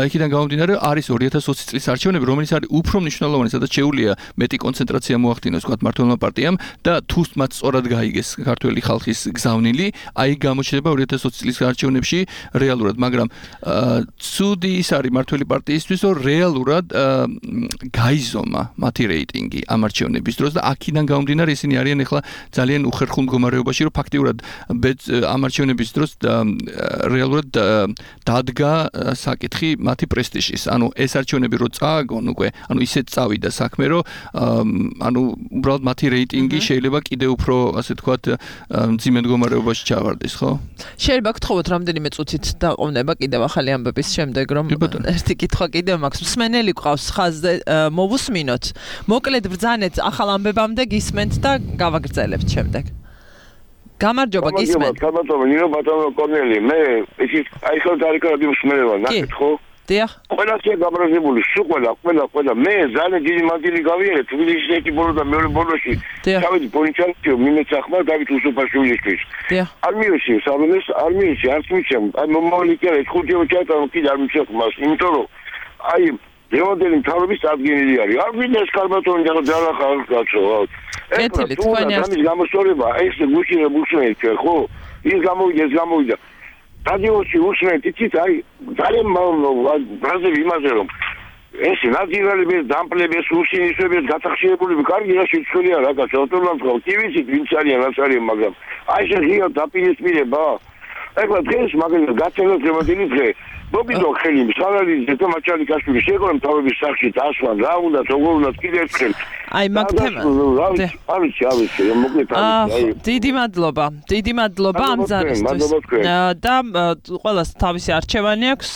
იქიდან გამომდინარე არის ორი ათას ოცი წლის არჩევნები, რომელიც არის უფრო მნიშვნელოვანი, სადაც შეუძლია მეტი კონცენტრაცია მოახდინოს თქვათ მართლმა პარტიამ და თუ მათ სწორად გაიგეს ქართველი ხალხის გზავნილი, აი გამოჩნდება ორი ათას ოცი წლის არჩევნებში რეალურად, მაგრამ ცუდი ის არის მართლი პარტიისთვის, რომ რეალურად გაიზომა მათი რეიტინგი ამ არჩევნების დროს და აქედან გამომდინარე ისინი არიან ახლა ძალიან უხერხულ მდგომარეობაში, რომ ფაქტიურად ამ არჩევნების დროს რეალურად დადგა საკითხი მათი პრესტიჟის. ანუ ეს არჩევნები რო წააგონ უკვე, ანუ ისეთ წავიდა საქმე, რომ ანუ უბრალოდ მათი რეიტინგი შეიძლება კიდევ უფრო, ასე ვთქვათ, მძიმე მდგომარეობაში ჩავარდეს, ხო? შეიძლება გთხოვოთ რამდენიმე წუთით დაყოვნება კიდევ ახალი ამბების შემდეგ, რომ ერთი კითხვა კიდევ მაქვს. მსმენელი გყავს ხაზზე, მოვუსმინოთ. მოკლედ ბრძანეთ ახალ ამბებამდე გისმენთ და გავაგრძელებთ შემდეგ. გამარჯობა, გისმენთ. გამარჯობა, ნინო ბატონო კორნელი, მე ისიც აი ხო დარეკავდი მსმენელობა, ნახეთ ხო? დიახ. ყველასია გაბრაზებული, სულ ყველა, ყველა, ყველა. მე ძალიან დიდი მადლი გავიარე თბილისის ერთი ბოლო და მეორე ბოლოში. დავით ბონიჩანტიო მიმეცახმა დავით უსუფაშვილისთვის. დიახ. არ მიეში, საბოლოოს არ მიეში, არც მიცემ. აი მომავალი კი არის, ხუთი ოჯახი ამ კიდე არ მიცემ მას, იმიტომ რომ აი რევანდელი მთავრობის წარდგენილი არის. არ მინდა სკარბატონი და ძალახა კაცო. კეთილი, თქვენი არის გამოსწორება, ეს გუშინ უსმენთ ხო? ის გამოვიდა, ეს გამოვიდა. რადიოში უსმენთ, იცით, აი ძალიან ბრაზები იმაზე რომ ეს ნაციონალების დამპლების უსინისების გათახშებული კარგი რა შეცვლია რა კაცო, ავტომატურად კი ვიცით ვინც არიან, რაც არიან, მაგრამ აი ეს ღია დაპირისპირება. ეხლა დღეს მაგალითად გაცელოთ რემონტის დღე მოგიდო ხელი სალარიზე და მაჩალიკაშვილი შეგონა მთავრობის სახში დასვან რა უნდა როგორ უნდა კიდე ერთხელ აი მაგ თემა ავიცი ავიცი მოკლედ აი დიდი მადლობა დიდი მადლობა ამ ზარისთვის და ყველას თავისი არჩევანი აქვს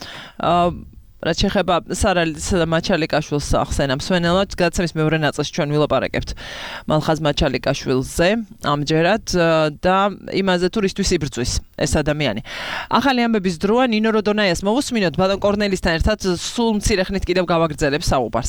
რაც შეეხება სარალის მაჩალიკაშვილს ახსენამ სვენელად გადაცემის მეორე ნაწილში ჩვენ ვილაპარაკებთ მალხაზ მაჩალიკაშვილზე ამჯერად და იმაზე თუ რისთვის იბრძვის ეს ადამიანი. ახალი ამბების დროა ნინო როდონაიას მოვუსმინოთ ბატონ კორნელისთან ერთად სულ მცირე ხნით კიდევ გავაგრძელებს საუბარს.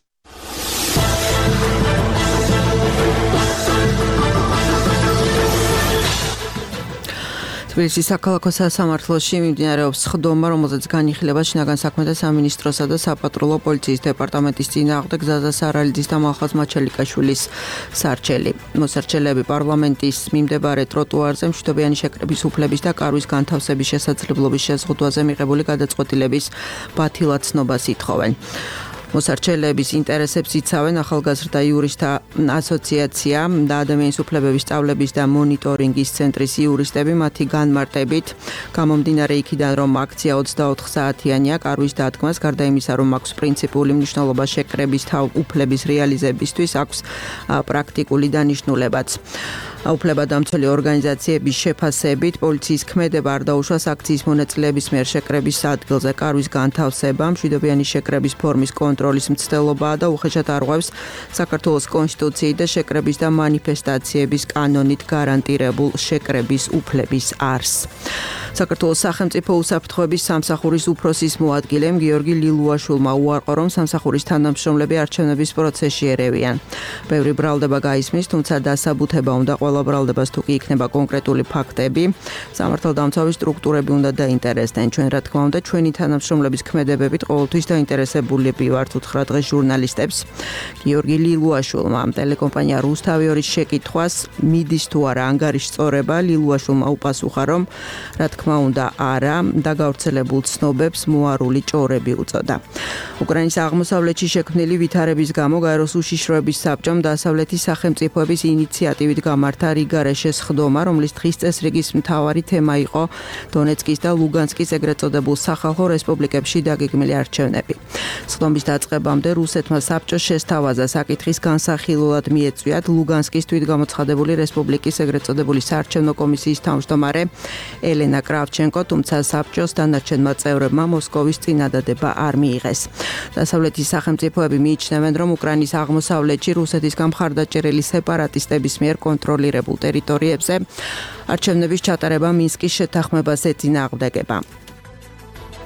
თბილისის საქალაქო სასამართლოში მიმდინარეობს სხდომა, რომელზეც განიხილება შინაგან საქმეთა სამინისტროსა და საპატრულო პოლიციის დეპარტამენტის წინააღმდეგ ზაზა სარალიძის და მალხაზ მაჩალიკაშვილის სარჩელი. მოსარჩელეები პარლამენტის მიმდებარე ტროტუარზე მშვიდობიანი შეკრების უფლების და კარვის განთავსების შესაძლებლობის შეზღუდვაზე მიღებული გადაწყვეტილების ბათილაცნობას ითხოვენ. მოსარჩელეების ინტერესებს იცავენ ახალგაზრდა იურისტთა ასოციაცია და ადამიანის უფლებების სწავლების და მონიტორინგის ცენტრის იურისტები მათი განმარტებით გამომდინარე იქიდან რომ აქცია ოცდაოთხ საათიანია კარვის დადგმას გარდა იმისა რომ აქვს პრინციპული მნიშვნელობა შეკრების უფლების რეალიზებისთვის აქვს პრაქტიკული დანიშნულებაც. უფლებადამცველი ორგანიზაციების შეფასებით პოლიციის ქმედება არ დაუშვას აქციის მონაწილეების მიერ შეკრების ადგილზე კარვის განთავსება, მშვიდობიანი შეკრების ფორმის კონტროლის მცდელობაა და უხეშად არღვევს საქართველოს კონსტიტუციით და შეკრების და მანიფესტაციების კანონით გარანტირებულ შეკრების უფლების არსს. საქართველოს სახელმწიფო უსაფრთხოების სამსახურის უფროსის მოადგილემ გიორგი ლილუაშვილმა უარყო რომ სამსახურის თანამშრომლები არჩევნების პროცესში ერევიან. ბევრი ბრალდება გაისმის, თუმცა დასაბუთება უნდა ყველა ბრალდებას თუ კი იქნება კონკრეტული ფაქტები, სამართალდამცავი სტრუქტურები უნდა დაინტერესდნენ. ჩვენ რა თქმა უნდა ჩვენი თანამშრომლების ქმედებებით ყოველთვის დაინტერესებულები ვართ უთხრა დღეს ჟურნალისტებს. გიორგი ლილუაშვილმა ტელეკომპანია რუსთავიორის შეკითხვას მიდის თუ არა ანგარიშწორება, ლილუაშვილმა უპასუხა რომ რა თქმა უნდა არა და გავრცელებულ ცნობებს მოარული ჭორები უწოდა. უკრაინის აღმოსავლეთში შექმნილი ვითარების გამო გაეროს უშიშროების საბჭომ დასავლეთის სახელმწიფოების ინიციატივით გამართა რიგარეშეს სხდომა, რომლის დღის წესრიგის მთავარი თემა იყო დონეცკის და ლუგანსკის ეგრეთ წოდებულ სახალხო რესპუბლიკებში დაგეგმილი არჩევნები. სხდომის დაწყებამდე რუსეთმა საბჭოს შესთავაზა საკითხის განსახილულად მიეწვიათ ლუგანსკის თვითგამოცხადებული რესპუბლიკის ეგრეთ წოდებული საარჩევნო კომისიის თავმჯდომარე ელენა კრავჩენკო, თუმცა საბჭოს დანარჩენმა წევრებმა მოსკოვის წინადადება არ მიიღეს. დასავლეთის სახელმწიფოები მიიჩნევენ, რომ უკრაინის აღმოსავლეთში რუსეთისგან მხარდაჭერილი სეპარატისტების მიერ კონტროლირებულ ტერიტორიებზე არჩევნების ჩატარება მინსკის შეთანხმებას ეწინააღმდეგება.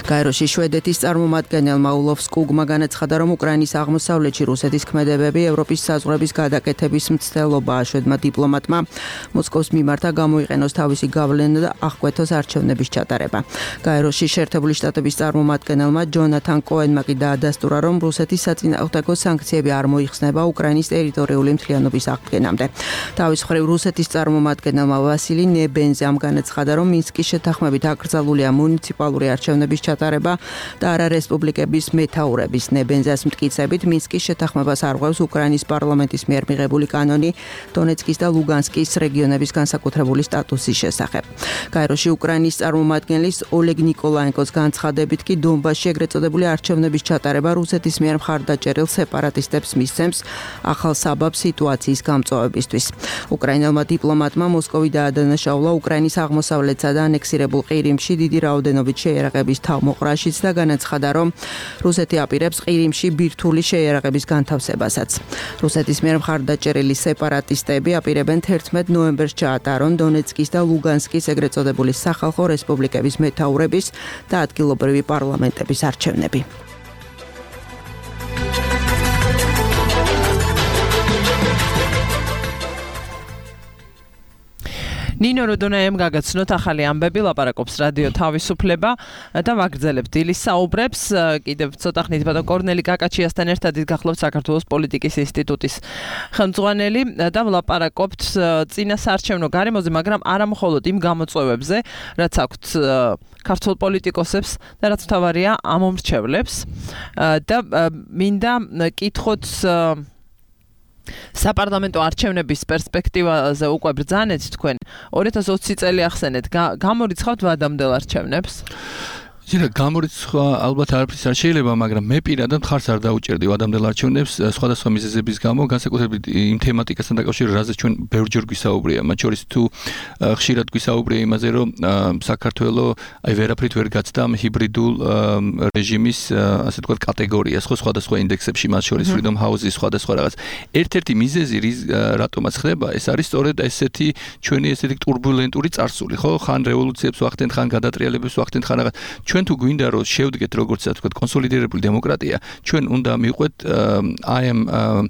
გაეროში შვედეთის წარმომადგენელმა ულოფ სკუგმა განაცხადა, რომ უკრაინის აღმოსავლეთში რუსეთის ქმედებები ევროპის საზღვრების გადაკეთების მცდელობაა. შვედმა დიპლომატმა მოსკოვს მიმართა გამოიყენოს თავისი გავლენა და აღკვეთოს არჩევნების ჩატარება. გაეროში შეერთებული შტატების წარმომადგენელმა ჯონათან კოენმა კი დაადასტურა, რომ რუსეთის საწინააღმდეგო სანქციები არ მოიხსნება უკრაინის ტერიტორიული მთლიანობის აღდგენამდე. თავის მხრივ რუსეთის წარმომადგენელმა ვასილი ნებენზემ განაცხადა, რომ მინსკის შეთანხმებით აკრძალულია მუნიციპალური არჩევნების ჩატარება და არა რესპუბლიკების მეთაურების. ნებენზეს მტკიცებით მინსკის შეთანხმებას არღვევს უკრაინის პარლამენტის მიერ მიღებული კანონი დონეცკის და ლუგანსკის რეგიონების განსაკუთრებული სტატუსის შესახებ. გაეროში უკრაინის წარმომადგენლის ოლეგ ნიკოლაენკოს განცხადებით კი დონბასში ეგრეთ წოდებული არჩევნების ჩატარება რუსეთის მიერ მხარდაჭერილ სეპარატისტებს მისცემს ახალ საბაბ სიტუაციის გამწვავებისთვის. უკრაინელმა დიპლომატმა მოსკოვი დაადანაშაულა უკრაინის აღმოსავლეთსა და ანექსირებულ ყირიმში დიდი რაოდენობით შეიარაღების თავმოყრაშიც და განაცხადა, რომ რუსეთი აპირებს ყირიმში ბირთვული შეიარაღების განთავსებასაც. რუსეთის მიერ მხარდაჭერილი სეპარატისტები აპირებენ თერთმეტ ნოემბერს ჩაატარონ დონეცკის და ლუგანსკის ეგრეთ წოდებული სახალხო რესპუბლიკების მეთაურების და ადგილობრივი პარლამენტების არჩევნები. ნინო როდონაიამ გაგაცნოთ ახალი ამბები, ლაპარაკობს რადიო თავისუფლება და ვაგრძელებთ დილის საუბრებს. კიდევ ცოტა ხნით ბატონ კორნელი კაკაჩიასთან ერთად გახლავთ საქართველოს პოლიტიკის ინსტიტუტის ხელმძღვანელი და ვლაპარაკობთ წინა საარჩევნო გარემოზე, მაგრამ არა მხოლოდ იმ გამოწვევებზე, რაც აქვთ ქართულ პოლიტიკოსებს და რაც მთავარია ამომრჩევლებს და მინდა კითხოთ საპარლამენტო არჩევნების პერსპექტივაზე უკვე ბრძანეთ თქვენ. ორი ათას ოცი წელი ახსენეთ. გამორიცხავთ ვადამდელ არჩევნებს? ირა გამორიცხვა ალბათ არაფრის არ შეიძლება, მაგრამ მე პირადად მხარს არ დაუჭერდი ვადამდელ არჩევნებს სხვადასხვა მიზეზების გამო, განსაკუთრებით იმ თემატიკასთან დაკავშირებით, რაზეც ჩვენ ბევრჯერ გვისაუბრია, მათ შორის თუ ხშირად გვისაუბრია იმაზე, რომ საქართველო აი ვერაფრით ვერ გაცდა ჰიბრიდულ რეჟიმის, ასე ვთქვათ, კატეგორიას, ხო, სხვადასხვა ინდექსებში, მათ შორის Freedom House-ის სხვადასხვა რაღაც. ერთ-ერთი მიზეზი, რატომაც ხდება, ეს არის სწორედ ესეთი ჩვენი ესეთი ტურბულენტური წარსული, ხო? ხან რევოლუციებს ვახდენთ, ხან გადატრიალებებს ვახდენთ, ხან რაღაც. ჩვენ თუ გვინდა რომ შევდგეთ როგორც ასე ვთქვათ კონსოლიდირებული დემოკრატია, ჩვენ უნდა მივყვეთ აი ამ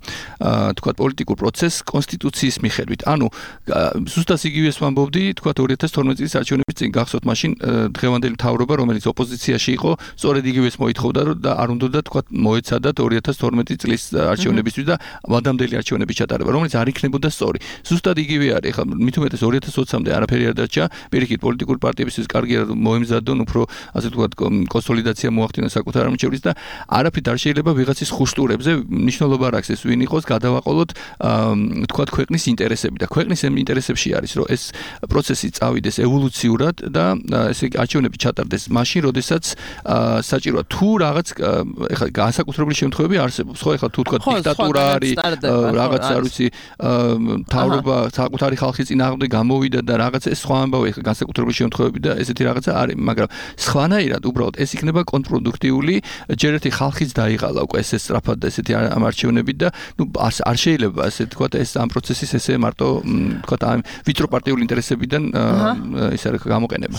თქვათ პოლიტიკურ პროცესს კონსტიტუციის მიხედვით. ანუ ზუსტად იგივეს ვამბობდი, თქვათ ორი ათას თორმეტი წლის არჩევნების წინ გახსოვთ მაშინ დღევანდელი მთავრობა, რომელიც ოპოზიციაში იყო, სწორედ იგივეს მოითხოვდა და არ უნდა თქვათ მოეცადათ ორი ათას თორმეტი წლის არჩევნებისთვის და ვადამდელი არჩევნების ჩატარება, რომელიც არ იქნებოდა სწორი. ზუსტად იგივე არის. ხა მით უმეტეს ორი ათას ოცამდე არაფერი არ დარჩა, პირიქით პოლიტიკური პარტიებისთვის კარგია მოემზადონ უფრო ასე ვთქვათ კონსოლიდაცია მოახდინოს საკუთარ არჩევნის და არაფრით არ შეიძლება ვიღაცის ხუშტურებზე მნიშვნელობა არ აქვს ეს ვინ იყოს გადავაყოლოთ ვთქვათ ქვეყნის ინტერესები და ქვეყნის ამ ინტერესებში არის რომ ეს პროცესი წავიდეს ევოლუციურად და ესე იგი არჩევნები ჩატარდეს მაშინ როდესაც საჭიროა თუ რაღაც ეხლა განსაკუთრებული შემთხვევები არსებობს ხო ეხლა თუ ვთქვათ დიქტატურა არის რაღაც არ ვიცი თავრობა საკუთარი ხალხის წინააღმდეგ გამოვიდა და რაღაც ეს სხვა ამბავი ეხლა განსაკუთრებული შემთხვევები და ესეთი რაღაცა არის მაგრამ სხვანაირად უბრალოდ ეს იქნება კონტრპროდუქტიული ჯერ ერთი ხალხის დაიღალა უკვე ესე სწრაფად და ესეთი არჩევნებით და ნუ არ შეიძლება ასე თქვათ ეს ამ პროცესის ესე მარტო თქვათ ამ ვიწრო პარტიული ინტერესებიდან ის არის გამოყენება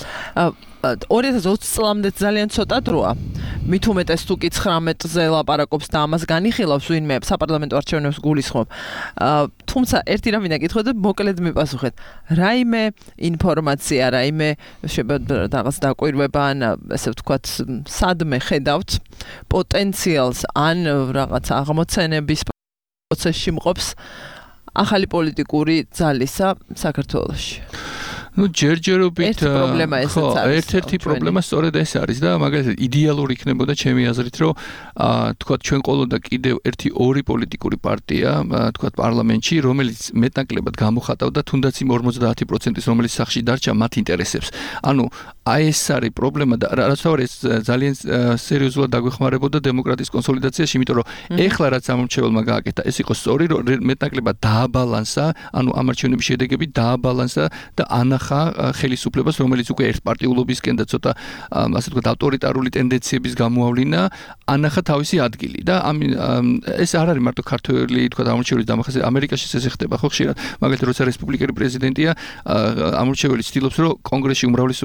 ორი ათას ოცი წლამდე ძალიან ცოტა დროა. მით უმეტეს თუ კი ცხრამეტზე ლაპარაკობს და ამას განიხილავს ვინმე საპარლამენტო არჩევნებს გულისხმობ. თუმცა ერთი რამ მინდა გითხოთ და მოკლედ მიპასუხეთ. რაიმე ინფორმაცია, რაიმე რაღაც დაკვირვება ან ესე ვთქვათ სადმე ხედავთ პოტენციალს ან რაღაც აღმოცენების პროცესში მყოფს ახალი პოლიტიკური ძალისა საქართველოში. ну ჯერჯერობით ხო ერთ-ერთი პრობლემა სწორედ ეს არის და მაგალითად იდეალური იქნებოდა ჩემი აზრით რომ თქვა ჩვენ ყოლოდა კიდევ ერთი ორი პოლიტიკური პარტია თქვა პარლამენტში რომელიც მეტნაკლებად გამოხატავდა თუნდაც იმ ორმოცდაათი პროცენტის რომელიც სახში დარჩა მათ ინტერესებს ანუ აი ეს არის პრობლემა და რაც თავი ეს ძალიან სერიოზულად დაგვეხმარებოდა დემოკრატიის კონსოლიდაციაში იმიტომ რომ ეხლა რაც ამორჩეველმა გააკეთა ეს იყო სწორი რომ მეტნაკლებად დააბალანსა ანუ ამორჩევნების შედეგები დააბალანსა და ანა ხელისუფლებას რომელიც უკვე ერთპარტიულობისკენ და ცოტა ასე ვთქვათ ავტორიტარული ტენდენციების გამოავლინა ანახა თავისი ადგილი და ამ ეს არ არის მარტო ქართველი თქვა ამორჩევლის დამახასიათებელი ამერიკაში ეს ხდება ხო ხშირად მაგალითად როცა რესპუბლიკელი პრეზიდენტია ამორჩეველი ცდილობს რომ კონგრესში უმრავლესობა მისცეს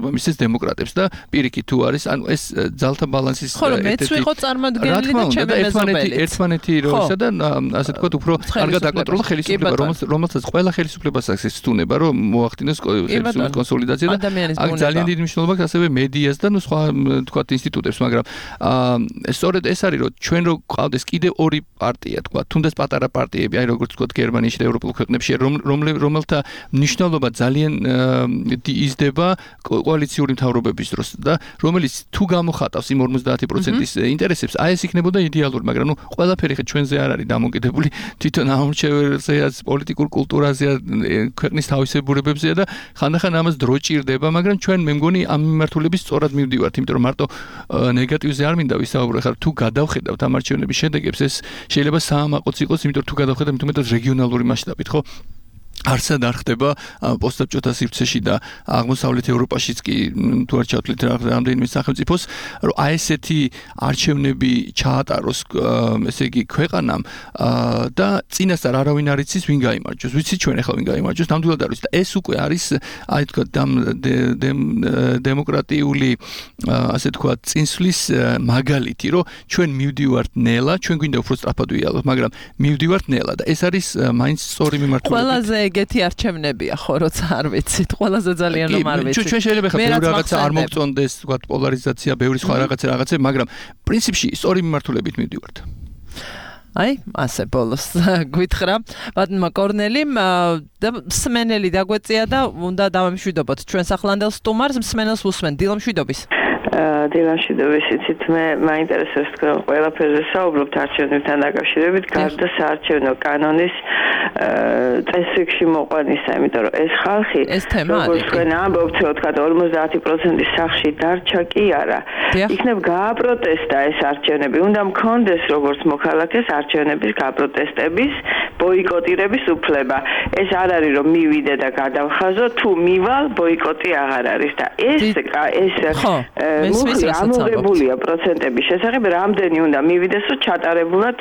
დემოკრატებს და პირიქით თუ არის ანუ ეს ძალთა ბალანსის ხო რომ მეც ვიყო წარმოდგენილი და ჩემი მეზობელი ერთმანეთი როისა და ასე თქვა უფრო კარგად აკონტროლა ხელისუფლება რომელსაც ყველა ხელისუფლებას აქვს ეს სტუნება რომ მოახდინოს ხელისუფლების კონსოლიდაცია და აქ ძალიან დიდი მნიშვნელობა აქვს ასევე მედიას და ნუ სხვა თქვა ინსტიტუტებს მაგრამ სწორედ ეს არის რომ ჩვენ რო ყავდეს კიდევ ორი პარტია თქვა თუნდაც პატარა პარტიები აი როგორც თქვა გერმანიაში და ევროპულ ქვეყნებში რომელთა მნიშვნელობა ძალიან იზრდება კოალიციური მთავრობების დროს და რომელიც თუ გამოხატავს იმ ორმოცდაათი პროცენტის ინტერესებს აი ეს იქნებოდა იდეალური მაგრამ ნუ ყველაფერი ხე ჩვენზე არ არის დამოკიდებული თვითონ ამორჩეველზეა პოლიტიკურ კულტურაზეა ქვეყნის თავისებურებებზეა და ხანდახან ამას დრო ჭირდება მაგრამ ჩვენ მე მგონი ამ მიმართულების სწორად მივდივართ იმიტომ რომ მარტო ნეგატივზე არ მინდა ვისაუბრო ხარ თუ გადავხედავთ ამ არჩევნების შედეგებს ეს შეიძლება საამაყოც იყოს იმიტომ რომ თუ გადავხედავთ მეტად რეგიონალური მასშტაბით ხო არსად არ ხდება პოსტსაბჭოთა სივრცეში და აღმოსავლეთ ევროპაშიც კი თუ არ ჩავთვლით რამდენიმე სახელმწიფოს რომ აი ესეთი არჩევნები ჩაატაროს ესე იგი ქვეყანამ და წინასწარ არავინ არ იცის ვინ გაიმარჯვოს ვიცით ჩვენ ახლა ვინ გაიმარჯვოს ნამდვილად არ ვიცით და ეს უკვე არის აი თქვა დემოკრატიული ასე თქვა წინსვლის მაგალითი რომ ჩვენ მივდივართ ნელა ჩვენ გვინდა უფრო სწრაფად ვიალოთ მაგრამ მივდივართ ნელა და ეს არის მაინც სწორი მიმართულებით ეგეთი არჩევნებია ხო როცა არ ვიცით ყველაზე ძალიან რომ არ ვიცით ჩვენ შეიძლება ხა ბევრი რაღაცა არ მოგწონდეს თქვა პოლარიზაცია ბევრი სხვა რაღაცა რაღაცა მაგრამ პრინციპში სწორი მიმართულებით მივდივართ აი ასე ბოლოს გვითხრა ბატონმა კორნელიმ და მსმენელი დაგვეწია და უნდა დავამშვიდობოთ ჩვენს ახლანდელ სტუმარს მსმენელს უსმენ დილა მშვიდობის დილამშვიდობის იცით მე მაინტერესებს თქვენ ყველაფერზე საუბრობთ არჩევნებთან დაკავშირებით გარდა საარჩევნო კანონის წესრიგში მოყვანისა იმიტომ რომ ეს ხალხი როგორც თქვენ ამბობთ თქვა ორმოცდაათი პროცენტის სახში დარჩა კი არა იქნებ გააპროტესტა ეს არჩევნები უნდა მქონდეს როგორც მოქალაქეს არჩევნების გაპროტესტების ბოიკოტირების უფლება ეს არ არის რომ მივიდე და გადავხაზო თუ მივალ ბოიკოტი აღარ არის და ეს ეს მუხლი ამოღებულია პროცენტების შესახებ რამდენი უნდა მივიდეს რომ ჩატარებულად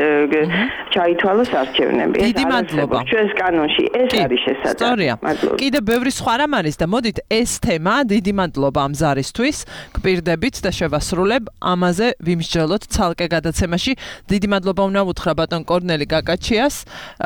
ჩაითვალოს არჩევნები დიდი მადლობა ჩვენს კანონში ეს არის შესაძლებელი კიდე ბევრი სხვა რამ არის და მოდით ეს თემა დიდი მადლობა ამ ზარისთვის გპირდებით და შევასრულებ ამაზე ვიმსჯელოთ ცალკე გადაცემაში დიდი მადლობა უნდა უთხრა ბატონ კორნელი კაკაჩიას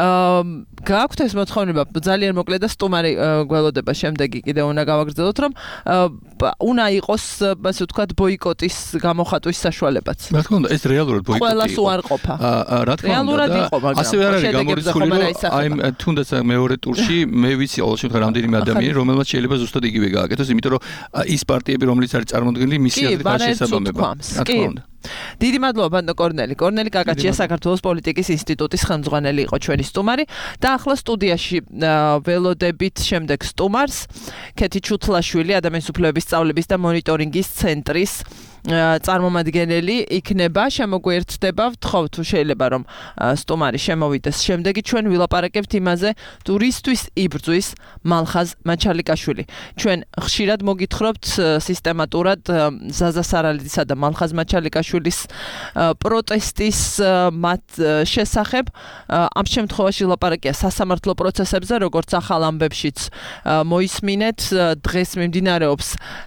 გააქვთ ეს მოთხოვნება ძალიან მოკლე და სტუმარი გველოდება შემდეგი კიდე უნდა გავაგრძელოთ რომ უნდა იყოს ასე ვთქვათ ბოიკოტის გამოხატვის საშუალებაც. რა თქმა უნდა, ეს რეალურად ბოიკოტი იყო. ყველას უარყოფა. რა თქმა უნდა, ასევე არ არის გამორიცხული, რომ აი თუნდაც მეორე ტურში მე ვიცი ყოველ შემთხვევაში რამდენიმე ადამიანი, რომელმაც შეიძლება ზუსტად იგივე გააკეთოს, იმიტომ რომ ის პარტიები, რომელიც არის წარმოდგენილი, მისი აზრით არ შესაბამება. რა თქმა უნდა. დიდი მადლობა ბატონ კორნელი. კორნელი კაკაჩია საქართველოს პოლიტიკის ინსტიტუტის ხელმძღვანელი იყო ჩვენი სტუმარი და ახლა სტუდიაში ველოდებით შემდეგ სტუმარს ქეთი ჩუთლაშვილი ადამიანის უფლებების სწავლების და მონიტორინგის ცენტრის წარმომადგენელი იქნება შემოგვიერთდება ვთხოვ თუ შეიძლება რომ სტუმარი შემოვიდეს შემდეგი ჩვენ ვილაპარაკებთ იმაზე ტურისტვის იბრძვის მალხაზ მაჩალიკაშვილი ჩვენ ხშირად მოგითხრობთ სისტემატურად ზაზა სარალიძისა და მალხაზ მაჩალიკაშვილის პროტესტის მათ შესახებ ამ შემთხვევაში ვილაპარაკია სასამართლო პროცესებზე როგორც ახალ ამბებშიც მოისმინეთ დღეს მიმდინარეობს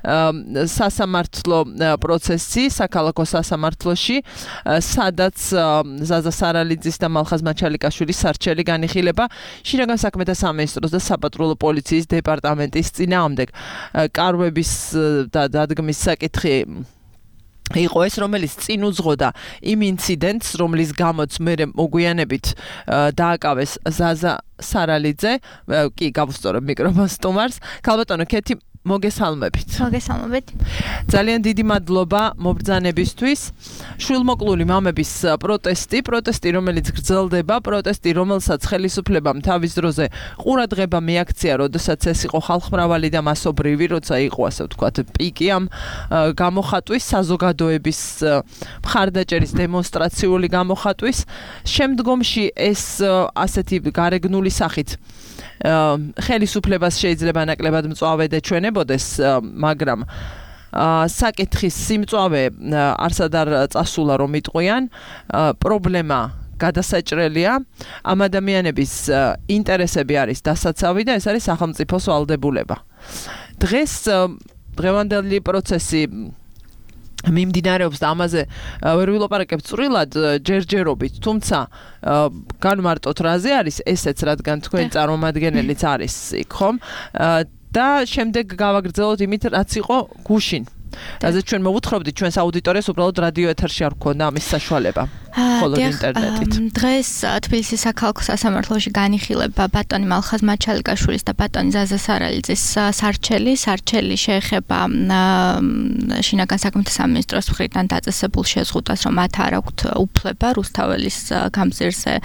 სასამართლო პროცესი საქალაქო სასამართლოში, სადაც ზაზა სარალიძის და მალხაზ მაჩალიკაშვილის სარჩელი განიხილება შინაგან საქმეთა სამინისტროს და საპატრულო პოლიციის დეპარტამენტის წინააღმდეგ. კარვების და დადგმის საკითხი იყო ეს, რომელიც წინ უძღოდა იმ ინციდენტს, რომლის გამოც მე მოგვიანებით დააკავეს ზაზა სარალიძე, კი გავუსწორებ მიკროფონს სტუმარს. ქალბატონო ქეთი მოგესალმებით. მოგესალმებით. ძალიან დიდი მადლობა მობრძანებისთვის. შვილმოკლული მამების პროტესტი, პროტესტი, რომელიც გრძელდება, პროტესტი, რომელსაც ხელისუფლებამ თავის დროზე ყურადღება მიაქცია, როდესაც ეს იყო ხალხმრავალი და მასობრივი, როცა იყო ასე ვთქვათ, პიკი ამ გამოხატვის, საზოგადოების მხარდაჭერის დემონსტრაციული გამოხატვის. შემდგომში ეს ასეთი გარეგნული სახით ხელისუფლებას შეიძლება ნაკლებად მწვავე ეჩვენებოდეს, მაგრამ საკითხის სიმწვავე არსად არ წასულა რომ იტყვიან, პრობლემა გადასაჭრელია, ამ ადამიანების ინტერესები არის დასაცავი და ეს არის სახელმწიფოს ვალდებულება. დღეს დღევანდელი პროცესი მიმდინარეობს და ამაზე ვერ ვილაპარაკებ წვრილად ჯერჯერობით, თუმცა განმარტოთ რაზე არის ესეც, რადგან თქვენ წარმომადგენელიც არის იქ, ხომ? და შემდეგ გავაგრძელოთ იმით, რაც იყო გუშინ. რაზეც ჩვენ მოვუთხრობდით ჩვენს აუდიტორიას უბრალოდ რადიო ეთერში არ გქონდა ამის საშუალება. ხოლო ინტერნეტით. დღეს თბილისის საქალაქო სასამართლოში განიხილება ბატონი მალხაზ მაჩალიკაშვილის და ბატონი ზაზა სარალიძის სარჩელი. სარჩელი შეეხება შინაგან საქმეთა სამინისტროს მხრიდან დაწესებულ შეზღუდვას, რომ მათ არ აქვთ უფლება რუსთაველის გამზირზე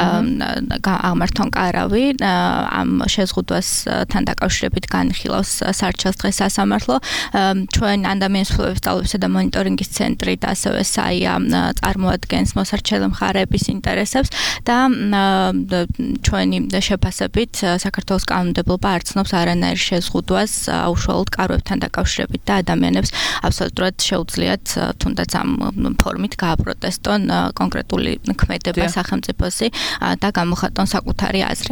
აღმართონ კარავი. ამ შეზღუდვასთან დაკავშირებით განიხილავს სარჩელს დღეს სასამართლო. ჩვენ ადამიანის უფლებების სწავლებისა და მონიტორინგის ცენტრი და ასევე საია წარმოადგენს მოსარჩელე მხარეების ინტერესებს და ჩვენი შეფასებით საქართველოს კანონმდებლობა არ ცნობს არანაირ შეზღუდვას უშუალოდ კარვებთან დაკავშირებით და ადამიანებს აბსოლუტურად შეუძლიათ თუნდაც ამ ფორმით გააპროტესტონ კონკრეტული ქმედება სახელმწიფოსი და გამოხატონ საკუთარი აზრი.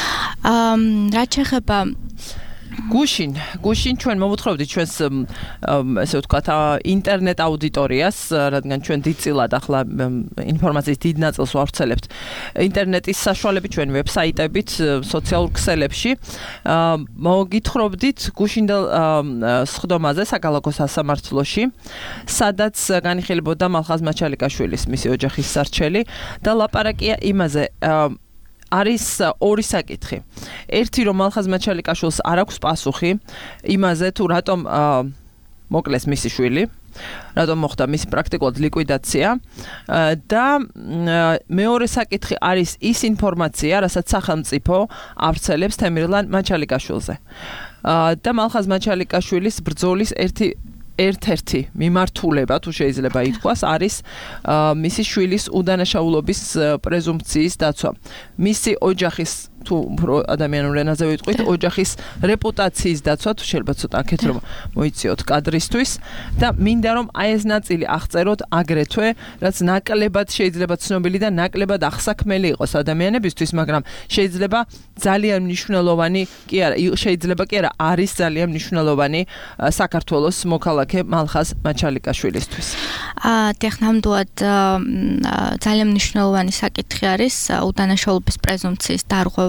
რაც შეეხება გუშინ, გუშინ ჩვენ მოვუთხრობდით ჩვენს ესე ვთქვათ ინტერნეტ აუდიტორიას, რადგან ჩვენ დიდწილად ახლა ინფორმაციის დიდ ნაწილს ვავრცელებთ ინტერნეტის საშუალებით, ჩვენ ვებსაიტებით, სოციალურ ქსელებში. მოგითხრობდით გუშინდელ სხდომაზე საქალაქო სასამართლოში, სადაც განიხილებოდა მალხაზ მაჩალიკაშვილის მისი ოჯახის სარჩელი და ლაპარაკია იმაზე, არის ორი საკითხი. ერთი, რომ მალხაზ მაჩალიკაშვილს არ აქვს პასუხი იმაზე, თუ რატომ მოკლეს მისი შვილი, რატომ მოხდა მისი პრაქტიკულად ლიკვიდაცია და მეორე საკითხი არის ის ინფორმაცია, რასაც სახელმწიფო ავრცელებს თემირლან მაჩალიკაშვილზე. და მალხაზ მაჩალიკაშვილის ბრძოლის ერთი ერთ-ერთი მიმართულება, თუ შეიძლება ითქვას, არის მისი შვილის უდანაშაულობის პრეზუმპციის დაცვა. მისი ოჯახის თუ ადამიანურ ენაზე ვიტყვით, ოჯახის რეპუტაციის დაცვა, თუ შეიძლება ცოტა აქეთ რომ მოიწიოთ კადრისთვის და მინდა რომ აი ეს ნაწილი აღწეროთ აგრეთვე, რაც ნაკლებად შეიძლება ცნობილი და ნაკლებად ახსაქმელი იყოს ადამიანებისთვის, მაგრამ შეიძლება ძალიან მნიშვნელოვანი კი არა, შეიძლება კი არა, არის ძალიან მნიშვნელოვანი საქართველოს მოქალაქე მალხაზ მაჩალიკაშვილისთვის. დიახ, ნამდვილად ძალიან მნიშვნელოვანი საკითხი არის უდანაშაულობის პრეზუმპციის დარღვევა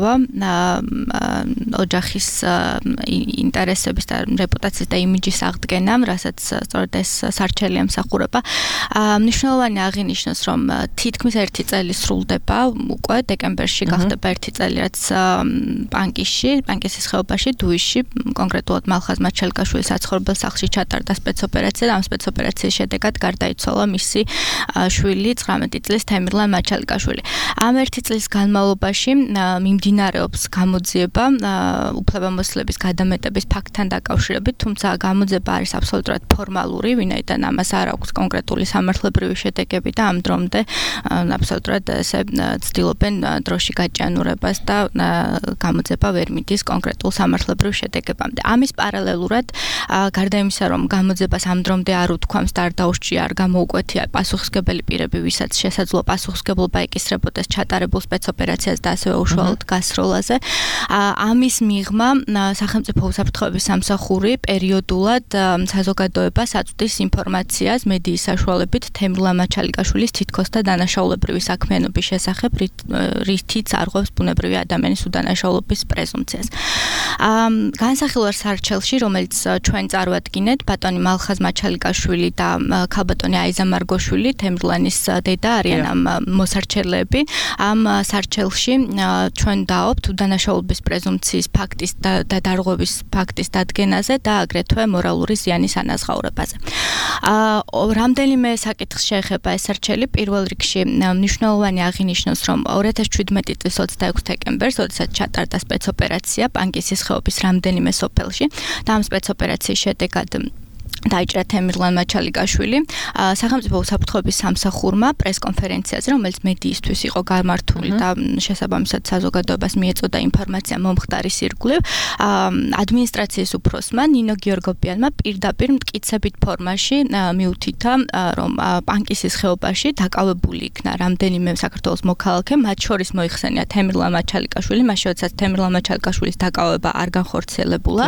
ოჯახის ინტერესების და რეპუტაციის და იმიჯის აღდგენამ, რასაც სწორედ ეს სარჩელი ემსახურება. მნიშვნელოვანი აღინიშნოს, რომ თითქმის ერთი წელი სრულდება უკვე დეკემბერში გახდება ერთი წელი, რაც პანკისში, პანკისის ხეობაში, დუისში, კონკრეტულად მალხაზ მაჩალიკაშვილის საცხოვრებელ სახლში ჩატარდა სპეცოპერაცია და ამ სპეცოპერაციის შედეგად გარდაიცვალა მისი შვილი ცხრამეტი წლის თემირლან მაჩალიკაშვილი. ამ ერთი წლის განმავლობაში მიმდინარეობს გამოძიება უფლებამოსილების გადამეტების ფაქტთან დაკავშირებით, თუმცა გამოძიება არის აბსოლუტურად ფორმალური, ვინაიდან ამას არ აქვს კონკრეტული სამართლებრივი შედეგები და ამ დრომდე აბსოლუტურად ესე ცდილობენ დროში გაჭიანურებას და გამოძიება ვერ მიდის კონკრეტულ სამართლებრივ შედეგებამდე. ამის პარალელურად, გარდა იმისა, რომ გამოძიებას ამ დრომდე არ უთქვამს და არ დაუსჯია, არ გამოუკვეთია პასუხისმგებელი პირები, ვისაც შესაძლოა პასუხისმგებლობა ეკისრებოდეს ჩატარებულ სპეცოპერაციას და ასევე უშუალოდ გასროლაზე. ამის მიღმა სახელმწიფო უსაფრთხოების სამსახური პერიოდულად საზოგადოებას აწვდის ინფორმაციას მედიის საშუალებით თემირლან მაჩალიკაშვილის თითქოს და დანაშაულებრივი საქმიანობის შესახებ, რითიც არღვევს ბუნებრივი ადამიანის უდანაშაულობის პრეზუმპციას. განსახილველ სარჩელში, რომელიც ჩვენ წარვადგინეთ, ბატონი მალხაზ მაჩალიკაშვილი და ქალბატონი აიზა მარგოშვილი, თემირლანის დედა არიან ამ მოსარჩელეები. ამ სარჩელში ჩვენ დავობთ უდანაშაულობის პრეზუმპციის ფაქტის და დარღვევის ფაქტის დადგენაზე და აგრეთვე მორალური ზიანის ანაზღაურებაზე. რამდენიმე საკითხს შეეხება ეს სარჩელი. პირველ რიგში მნიშვნელოვანი აღინიშნოს, რომ ორი ათას შვიდმეტი წლის ოცდაექვსი დეკემბერს, როდესაც ჩატარდა სპეცოპერაცია პანკისის ხეობის რამდენიმე სოფელში და ამ სპეცოპერაციის შედეგად დაიჭრა თემირლან მაჩალიკაშვილი სახელმწიფო უსაფრთხოების სამსახურმა პრესკონფერენციაზე, რომელიც მედიისთვის იყო გამართული და შესაბამისად საზოგადოებას მიეწოდა ინფორმაცია მომხდარის ირგვლივ, ადმინისტრაციის უფროსმა ნინო გიორგობიანმა პირდაპირ მტკიცებით ფორმაში მიუთითა, რომ პანკისის ხეობაში დაკავებული იქნა რამდენიმე საქართველოს მოქალაქე, მათ შორის მოიხსენია თემირლან მაჩალიკაშვილი, მაშინ როდესაც თემირლან მაჩალიკაშვილის დაკავება არ განხორციელებულა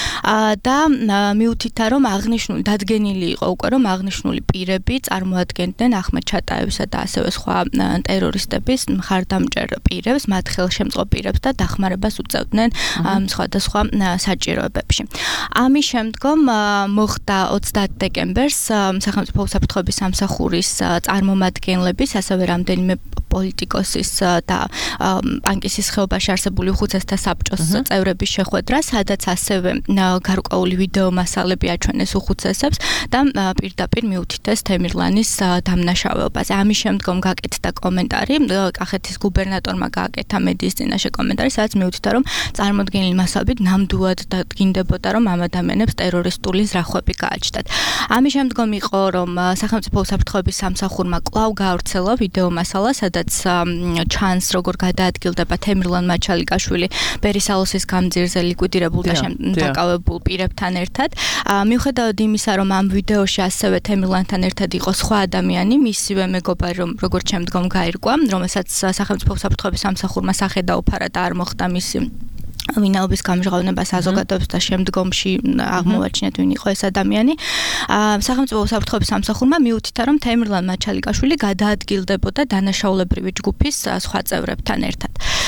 და მიუთითა, რომ აღნიშნული დადგენილი იყო უკვე რომ აღნიშნული პირები წარმოადგენდნენ ახმედ ჩატაევისა და ასევე სხვა ტერორისტების მხარდამჭერ პირებს, მათ ხელშემწყობ პირებს და დახმარებას უწევდნენ სხვადასხვა საჭიროებებში. ამის შემდგომ მოხდა ოცდაათი დეკემბერს სახელმწიფო უსაფრთხოების სამსახურის წარმომადგენლების, ასევე რამდენიმე პოლიტიკოსის და პანკისის ხეობაში არსებული უხუცესთა საბჭოს წევრების შეხვედრა, სადაც ასევე გარკვეული ვიდეო მასალები აჩვენეს უხუცესებს და პირდაპირ მიუთითეს თემირლანის დამნაშავეობაზე. ამის შემდგომ გაკეთდა კომენტარი, კახეთის გუბერნატორმა გააკეთა მედიის წინაშე კომენტარი, სადაც მიუთითა, რომ წარმოდგენილი მასალებით ნამდვილად დადგინდებოდა, რომ ამ ადამიანებს ტერორისტული ზრახვები გააჩნდათ. ამის შემდგომ იყო, რომ სახელმწიფო უსაფრთხოების სამსახურმა კვლავ გაავრცელა ვიდეო მასალა, სადაც ჩანს, როგორ გადაადგილდება თემირლან მაჩალიკაშვილი ბერისალოსის გამძირზე ლიკვიდირებულ და დაკავებულ პირებთან ერთად. მიუხედავად იმისა, რომ ამ ვიდეოში ასევე თემირლანთან ერთად იყო სხვა ადამიანი, მისივე მეგობარი, რომ როგორც შემდგომ გაირკვა, რომელსაც სახელმწიფო უსაფრთხოების სამსახურმა სახე დაუფარა და არ მოხდა მისი ვინაობის გამჟღავნება საზოგადოებას და შემდგომში აღმოვაჩინეთ ვინ იყო ეს ადამიანი. სახელმწიფო უსაფრთხოების სამსახურმა მიუთითა, რომ თემირლან მაჩალიკაშვილი გადაადგილდებოდა დანაშაულებრივი ჯგუფის სხვა წევრებთან ერთად.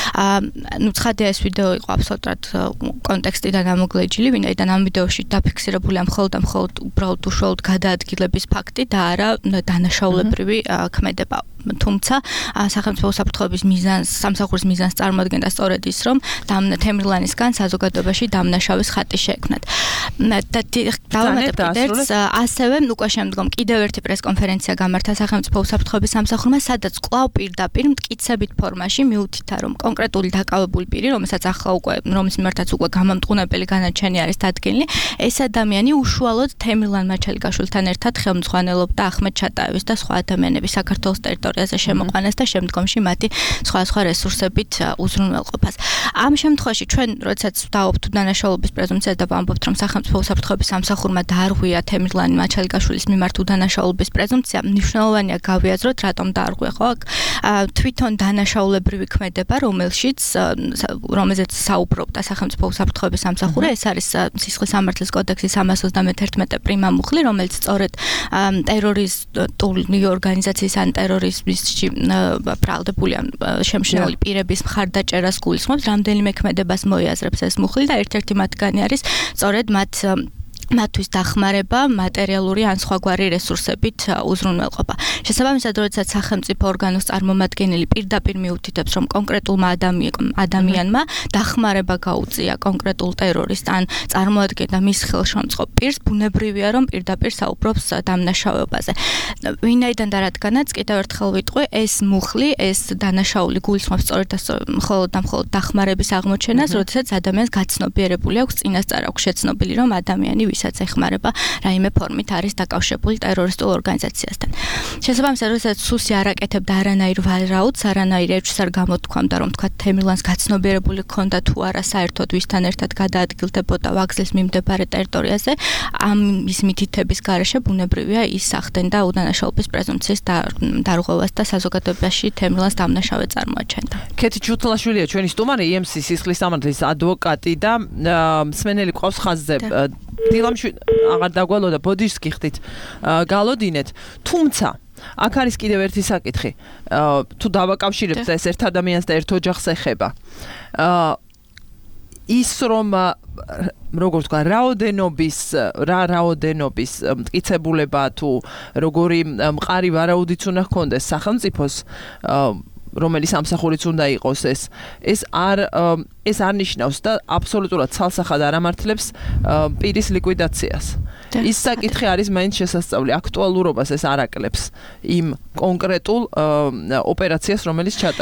ნუ ცხადია ეს ვიდეო იყო აბსოლუტურად კონტექსტიდან ამოგლეჯილი, ვინაიდან ამ ვიდეოში დაფიქსირებულია მხოლოდ და მხოლოდ უბრალოდ უშუალოდ გადაადგილების ფაქტი და არა დანაშაულებრივი ქმედება. თუმცა სახელმწიფო უსაფრთხოების მიზანს, სამსახურის მიზანს წარმოადგენდა სწორედ ის, რომ თემირლანისგან საზოგადოებაში დამნაშავის ხატი შეექმნათ. და დავამატებ კიდევ ასევე უკვე შემდგომ კიდევ ერთი პრესკონფერენცია გამართა სახელმწიფო უსაფრთხოების სამსახურმა, სადაც კვლავ პირდაპირ მტკიცებით ფორმაში მიუთითა, რომ კონკრეტული დაკავებული პირი, რომელსაც ახლა უკვე რომის მიმართაც უკვე გამამტყუნებელი განაჩენი არის დადგენილი, ეს ადამიანი უშუალოდ თემირლან მაჩალიკაშვილთან ერთად ხელმძღვანელობდა ახმედ ჩატაევის და სხვა ადამიანების საქართველოს ტერიტორიაზე შემოყვანას და შემდგომში მათი სხვა სხვა რესურსებით უზრუნველყოფას. ამ შემთხვევაში ჩვენ როდესაც დავობთ უდანაშაულობის პრეზუმპციას და ვამბობთ, რომ სახელმწიფო უსაფრთხოების სამსახურმა დაარღვია თემირლან მაჩალიკაშვილის მიმართ უდანაშაულობის პრეზუმპცია, მნიშვნელოვანია გავიაზროთ, რატომ დაარღვია, ხო? თვითონ დანაშაულებრივი ქმედება, რომელშიც რომელზეც საუბრობდა სახელმწიფო უსაფრთხოების სამსახური, ეს არის სისხლის სამართლის კოდექსის სამას ოცდამეთერთმეტე პრიმა მუხლი, რომელიც სწორედ ტერორისტული ორგანიზაციის ან ტერორიზმში ბრალდებული ან შემშნეული პირების მხარდაჭერას გულისხმობს, რამდენიმე ქმედებას მოიაზრებს ეს მუხლი და ერთ-ერთი მათგანი არის სწორედ მათ მათთვის დახმარება მატერიალური ან სხვაგვარი რესურსებით უზრუნველყოფა. შესაბამისად, როდესაც სახელმწიფო ორგანოს წარმომადგენელი პირდაპირ მიუთითებს, რომ კონკრეტულმა ადამიანმა დახმარება გაუწია კონკრეტულ ტერორისტს ან წარმოადგენდა მის ხელშემწყობ პირს, ბუნებრივია, რომ პირდაპირ საუბრობს დამნაშავეობაზე. ვინაიდან და რადგანაც კიდევ ერთხელ ვიტყვი, ეს მუხლი, ეს დანაშაული გულისხმობს სწორედ მხოლოდ და მხოლოდ დახმარების აღმოჩენას, როდესაც ადამიანს გაცნობიერებული აქვს, წინასწარ აქვს შეცნობილი, რომ ადამიანი ვისაც ეხმარება რაიმე ფორმით არის დაკავშირებული ტერორისტულ ორგანიზაციასთან. შესაბამისად, როდესაც სუსი არ აკეთებდა არანაირ ვარაუდს, არანაირ ეჭვს არ გამოთქვამდა, რომ თქვა თემირლანს გაცნობიერებული ჰქონდა თუ არა საერთოდ ვისთან ერთად გადაადგილდებოდა ვაგზლის მიმდებარე ტერიტორიაზე, ამ ის მითითების გარეშე ბუნებრივია ის ახდენდა უდანაშაულობის პრეზუმპციის დარღვევას და საზოგადოებაში თემირლანს დამნაშავე წარმოაჩენდა. ქეთი ჩუთლაშვილია ჩვენი სტუმარი, ი ემ სი სისხლის სამართლის ადვოკატი და მსმენელი ყავს ხაზზე. დილამშვიდ აღარ დაგვალოდა ბოდიშს გიხდით გალოდინეთ, თუმცა აქ არის კიდევ ერთი საკითხი, თუ დავაკავშირებთ ეს ერთ ადამიანს და ერთ ოჯახს ეხება, ის რომ როგორ თქვა, რაოდენობის რა რაოდენობის მტკიცებულება თუ როგორი მყარი ვარაუდიც უნდა ჰქონდეს სახელმწიფოს, რომელიც სამსახურიც უნდა იყოს ეს ეს არ ეს არ ნიშნავს და აბსოლუტურად ცალსახად არ ამართლებს პირის ლიკვიდაციას. ის საკითხი არის მაინც შესასწავლი, აქტუალურობას ეს არ აკლებს იმ კონკრეტულ ოპერაციას, რომელიც ჩატარდა.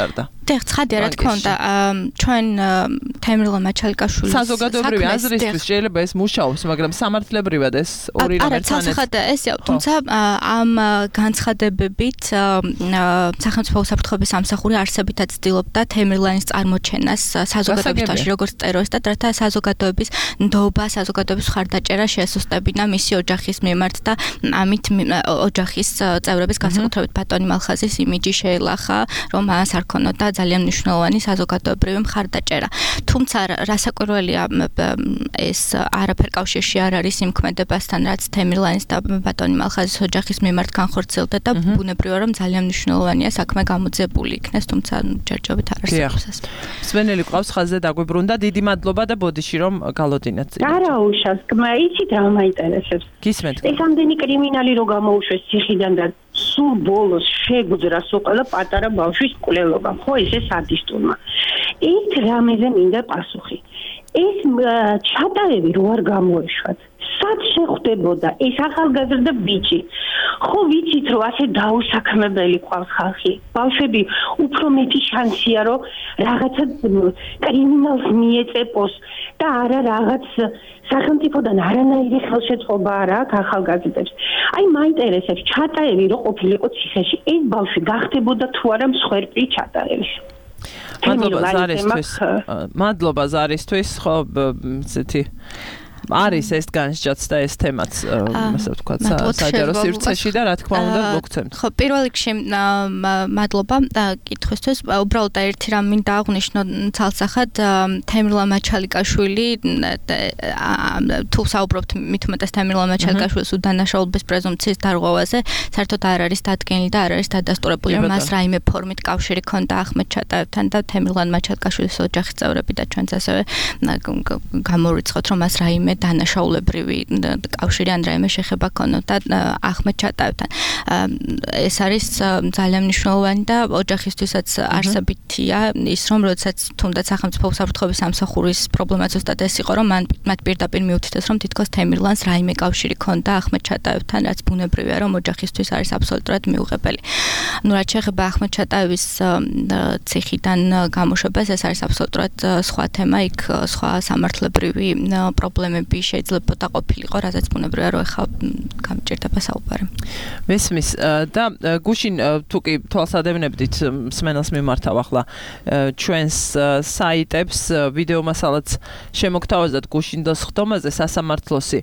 დიახ, ცხადია, რა თქმა უნდა, ჩვენ თემრილან მაჩალიკაშვილის საზოგადოებრივი აზრისთვის შეიძლება ეს მუშაობს, მაგრამ სამართლებრივად ეს ორი რამ ერთმანეთს. არა, ცალსახად ეს, თუმცა ამ განცხადებებით სახელმწიფო უსაფრთხოების სამსახური არსებითად ცდილობდა თემრილანის წარმოჩენას საზოგადოებაში როგორც ტერორისტად, რათა საზოგადოების ნდობა, საზოგადოების მხარდაჭერა შეესუსტებინა მისი ოჯახის მიმართ და ამით ოჯახის წევრების განსაკუთრებით ბატონი მალხაზის იმიჯი შეელახა, რომ მას არ ქონოდა ძალიან მნიშვნელოვანი საზოგადოებრივი მხარდაჭერა. თუმცა რასაკვირველია ეს არაფერ კავშირში არ არის იმ ქმედებასთან, რაც თემრილანის და ბატონი მალხაზის ოჯახის მიმართ განხორციელდა და ბუნებრივია რომ ძალიან მნიშვნელოვანია საქმე გამოძიებული იქნეს, თუმცა ჯერჯერობით არ არსებობს. სვენელი ყავს ხაზზე დაგვიბრუნდა. დიდი მადლობა და ბოდიში რომ გალოდინათ. არა უშავს, იცით რა მაინტერესებს. გისმენთ. ეს ამდენი კრიმინალი რო გამოუშვეს ციხიდან და სულ ბოლოს შეგვძრა სულ პატარა ბავშვის მკვლელობა. ხო, ესე სადისტურმა. ერთ რამეზე მინდა პასუხი. ეს ჩატარები რო არ გამოეშვათ. სად შეხვდებოდა ეს ახალგაზრდა ბიჭი? ხო ვიცით რომ ასე დაუსაქმებელი ყავს ხალხი. ბავშვები უფრო მეტი შანსია რომ რაღაცა კრიმინალს მიეწეპოს და არა რაღაც სახელმწიფოდან არანაირი ხელშეწყობა არ აქვს ახალგაზრდებს. აი მაინტერესებს ჩატარები რო ყოფილიყო ციხეში, ეს ბავშვი გახდებოდა თუ არა მსხვერპლი ჩატარების. მადლობა ზარისთვის. მადლობა ზარისთვის, ხო, ესეთი არის ეს განსჯაც და ეს თემაც ასე ვთქვათ საჯარო სივრცეში და რა თქმა უნდა მოგცემთ. ხო, პირველ რიგში მადლობა კითხვისთვის. უბრალოდ ერთი რამ მინდა აღვნიშნო ცალსახად, თემრილან მაჩალიკაშვილი თუ საუბრობთ მით უმეტეს თემრილან მაჩალიკაშვილის უდანაშაულობის პრეზუმპციის დარღვევაზე, საერთოდ არ არის დადგენილი და არ არის დადასტურებული, რომ მას რაიმე ფორმით კავშირი ჰქონდა ახმედ ჩატაევთან და თემრილან მაჩალიკაშვილის ოჯახის წევრები და ჩვენც ასევე გამოვიწყოთ, რომ მას რაიმე დანაშაულებრივი კავშირი ან რაიმე შეხება ქონოდა ახმედ ჩატაევთან. ეს არის ძალიან მნიშვნელოვანი და ოჯახისთვისაც არსებითია ის, რომ როდესაც თუნდაც სახელმწიფო უსაფრთხოების სამსახურის პრობლემაც ზუსტად ეს იყო, რომ მათ პირდაპირ მიუთითეს, რომ თითქოს თემრილანს რაიმე კავშირი ქონდა ახმედ ჩატაევთან, რაც ბუნებრივია, რომ ოჯახისთვის არის აბსოლუტურად მიუღებელი. ნუ რაც შეეხება ახმედ ჩატაევის ციხიდან გამოშვებას, ეს არის აბსოლუტურად სხვა თემა, იქ სხვა სამართლებრივი პრობლემები შეიძლება და ყოფილიყო, რასაც ბუნებრივია, რომ ეხლა გამჭირდება საუბარი. მესმის და გუშინ თუ კი თვალსადევნებდით მსმენელს მიმართავ ახლა ჩვენს საიტებს ვიდეო მასალაც შემოგთავაზეთ გუშინდოს ხდომაზე სასამართლოსი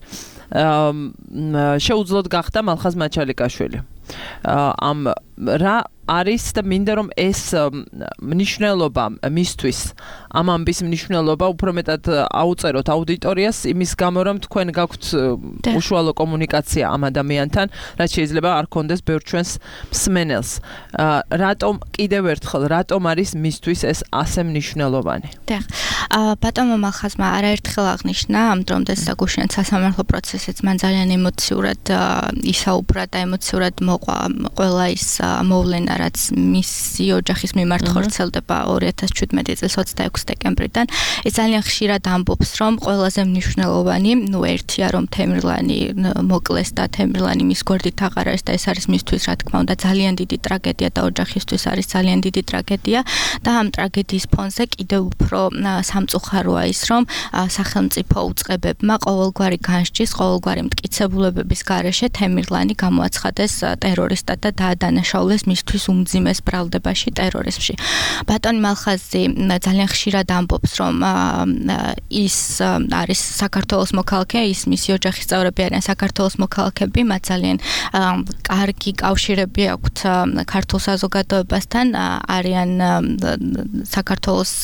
შეუძლოდ გახდა მალხაზ მაჩალიკაშვილი. ამ რა არის და მინდა რომ ეს მნიშვნელობა მისთვის ამ ამბის მნიშვნელობა უფრო მეტად აუწეროთ აუდიტორიას იმის გამო რომ თქვენ გაქვთ უშუალო კომუნიკაცია ამ ადამიანთან რაც შეიძლება არ კონდეს ბევრ ჩვენს მსმენელს რატომ კიდევ ერთხელ რატომ არის მისთვის ეს ასე მნიშვნელოვანი დიახ ბატონმა მალხაზმა არაერთხელ აღნიშნა ამ დრომდე საგუშინად სასამართლო პროცესიც მან ძალიან ემოციურად ისაუბრა და ემოციურად მოყვა ყველა ის მოვლენა რაც მისი ოჯახის მიმართ ხორციელდება ორი ათას შვიდმეტი წლის ოცდაექვსი დეკემბრიდან ეს ძალიან ხშირად ამბობს რომ ყველაზე მნიშვნელოვანი ნუ ერთია რომ თემრილანი მოკლეს და თემრილანი მის გვერდით აღარ არის და ეს არის მისთვის რა თქმა უნდა ძალიან დიდი ტრაგედია და ოჯახისთვის არის ძალიან დიდი ტრაგედია და ამ ტრაგედიის ფონზე კიდევ უფრო სამწუხაროა ის რომ სახელმწიფო უწყებებმა ყოველგვარი განსჯის ყოველგვარი მტკიცებულებების გარეშე თემრილანი გამოაცხადეს ტერორისტად და დაადანაშაულეს მისთვის უმძიმეს ბრალდებაში ტერორიზმში. ბატონი მალხაზი ძალიან ხშირად ამბობს, რომ ის არის საქართველოს მოქალაქე, ის მისი ოჯახის წევრები არიან საქართველოს მოქალაქეები, მათ ძალიან კარგი კავშირები აქვთ ქართულ საზოგადოებასთან, არიან საქართველოს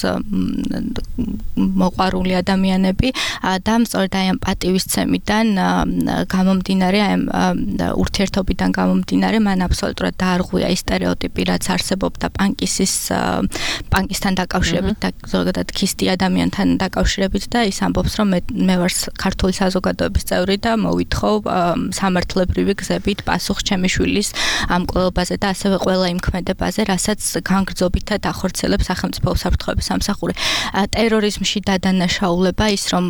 მოყვარული ადამიანები და სწორედ აი ამ პატივისცემიდან გამომდინარე, აი ამ ურთიერთობიდან გამომდინარე, მან აბსოლუტურად დაარღვია ის სტერეოტიპი, რაც არსებობდა პანკისის პანკისთან დაკავშირებით და ზოგადად ქისტი ადამიანთან დაკავშირებით და ის ამბობს, რომ მე ვარ ქართული საზოგადოების წევრი და მოვითხოვ სამართლებრივი გზებით პასუხს ჩემი შვილის ამ კვლევაზე და ასევე ყველა იმ ქმედებაზე, რასაც განგრძობითად ახორციელებს სახელმწიფო უსაფრთხოების სამსახური. ტერორიზმში დადანაშაულება ის, რომ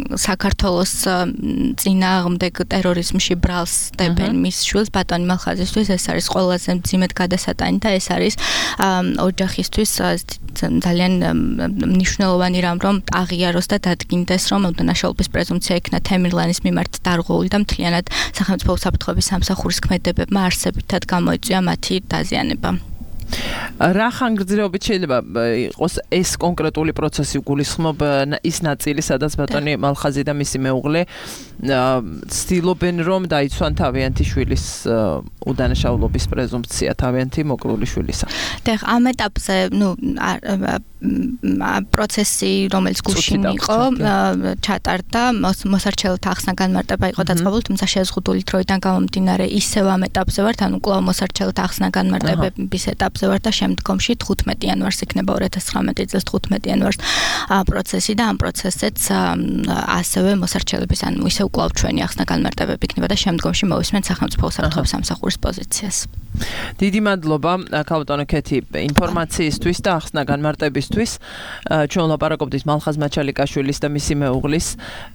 საქართველოს წინააღმდეგ ტერორიზმში ბრალს დებენ მის შვილს ბატონი მალხაზისთვის ოჯახისთვის ეს არის ყველაზე მძიმედ გადასატანი და ეს არის ოჯახისთვის ძალიან მნიშვნელოვანი რამ რომ აღიაროს და დადგინდეს რომ უდანაშაულობის პრეზუმპცია იქნა თემირლანის მიმართ დარღვეული და მთლიანად სახელმწიფო უსაფრთხოების სამსახურის ქმედებებმა არსებითად გამოიწვია მათი დაზიანება. რა ხანგრძლივობით შეიძლება იყოს ეს კონკრეტული პროცესი გულისხმობ ის ნაწილი, სადაც ბატონი მალხაზი და მისი მეუღლე ცდილობენ რომ დაიცვან თავიანთი შვილის უდანაშაულობის პრეზუმპცია თავიანთი მოკრული შვილისა. და ამ ეტაპზე, ნუ პროცესი, რომელიც გუშინ იყო, ჩატარდა, მოსარჩელთა ახსნა განმარტება იყო დაწყებული, თუმცა შეზღუდული დროიდან გამომდინარე ისევ ამ ეტაპზე ვართ, ანუ კვლავ მოსარჩელთა ახსნა განმარტების ეტაპზე ვართ და შემდგომში თხუთმეტი იანვარს იქნება ორი ათას ცხრამეტი წლის თხუთმეტი იანვარს პროცესი და ამ პროცესზეც ასევე მოსარჩელების ანუ ისევ კვლავ ჩვენი ახსნა განმარტებები იქნება და შემდგომში მოვისმენთ სახელმწიფო უსაფრთხოების სამსახურის პოზიციას. დიდი მადლობა ქალბატონო ქეთი ინფორმაციისთვის და ახსნა განმარტებისთვის. ჩვენ ვლაპარაკობდით მალხაზ მაჩალიკაშვილის და მისი მეუღლის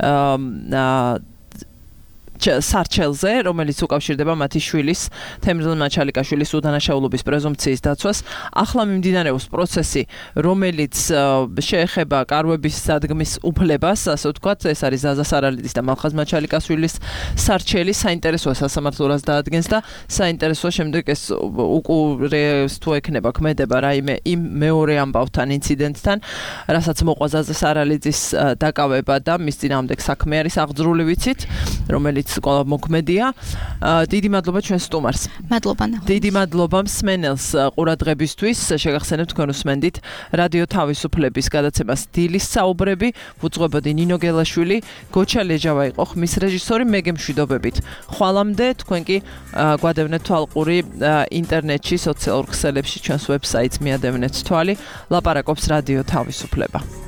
სარჩელზე, რომელიც უკავშირდება მათი შვილის თემირლან მაჩალიკაშვილის უდანაშაულობის პრეზუმპციის დაცვას. ახლა მიმდინარეობს პროცესი, რომელიც შეეხება კარვების სადგმის უფლებას, ასე ვთქვათ, ეს არის ზაზა სარალიძის და მალხაზ მაჩალიკაშვილის სარჩელი, საინტერესოა სასამართლოს დაადგენს და საინტერესოა შემდეგ ეს უკურეს თუ ექნება ქმედება რაიმე იმ მეორე ამბავთან ინციდენტთან, რასაც მოყვა ზაზა სარალიძის დაკავება და მის წინააღმდეგ საქმე არის აღძრული ვიცით, რომელიც სკოლა მოქმედია. დიდი მადლობა ჩვენ სტუმარს. მადლობა. დიდი მადლობა მსმენელს ყურადღებისთვის. შეგახსენებთ თქვენ უსმენდით რადიო თავისუფლების გადაცემას დილის საუბრები. ვუძღვებოდი ნინო გელაშვილი, გოჩა ლეჯავა იყო ხმის რეჟისორი, მე გემშვიდობებით. ხვალამდე თქვენ კი გვადევნეთ თვალყური ინტერნეტში, სოციალურ ქსელებში, ჩვენს ვებსაიტს მიადევნეთ თვალი. ლაპარაკობს რადიო თავისუფლება.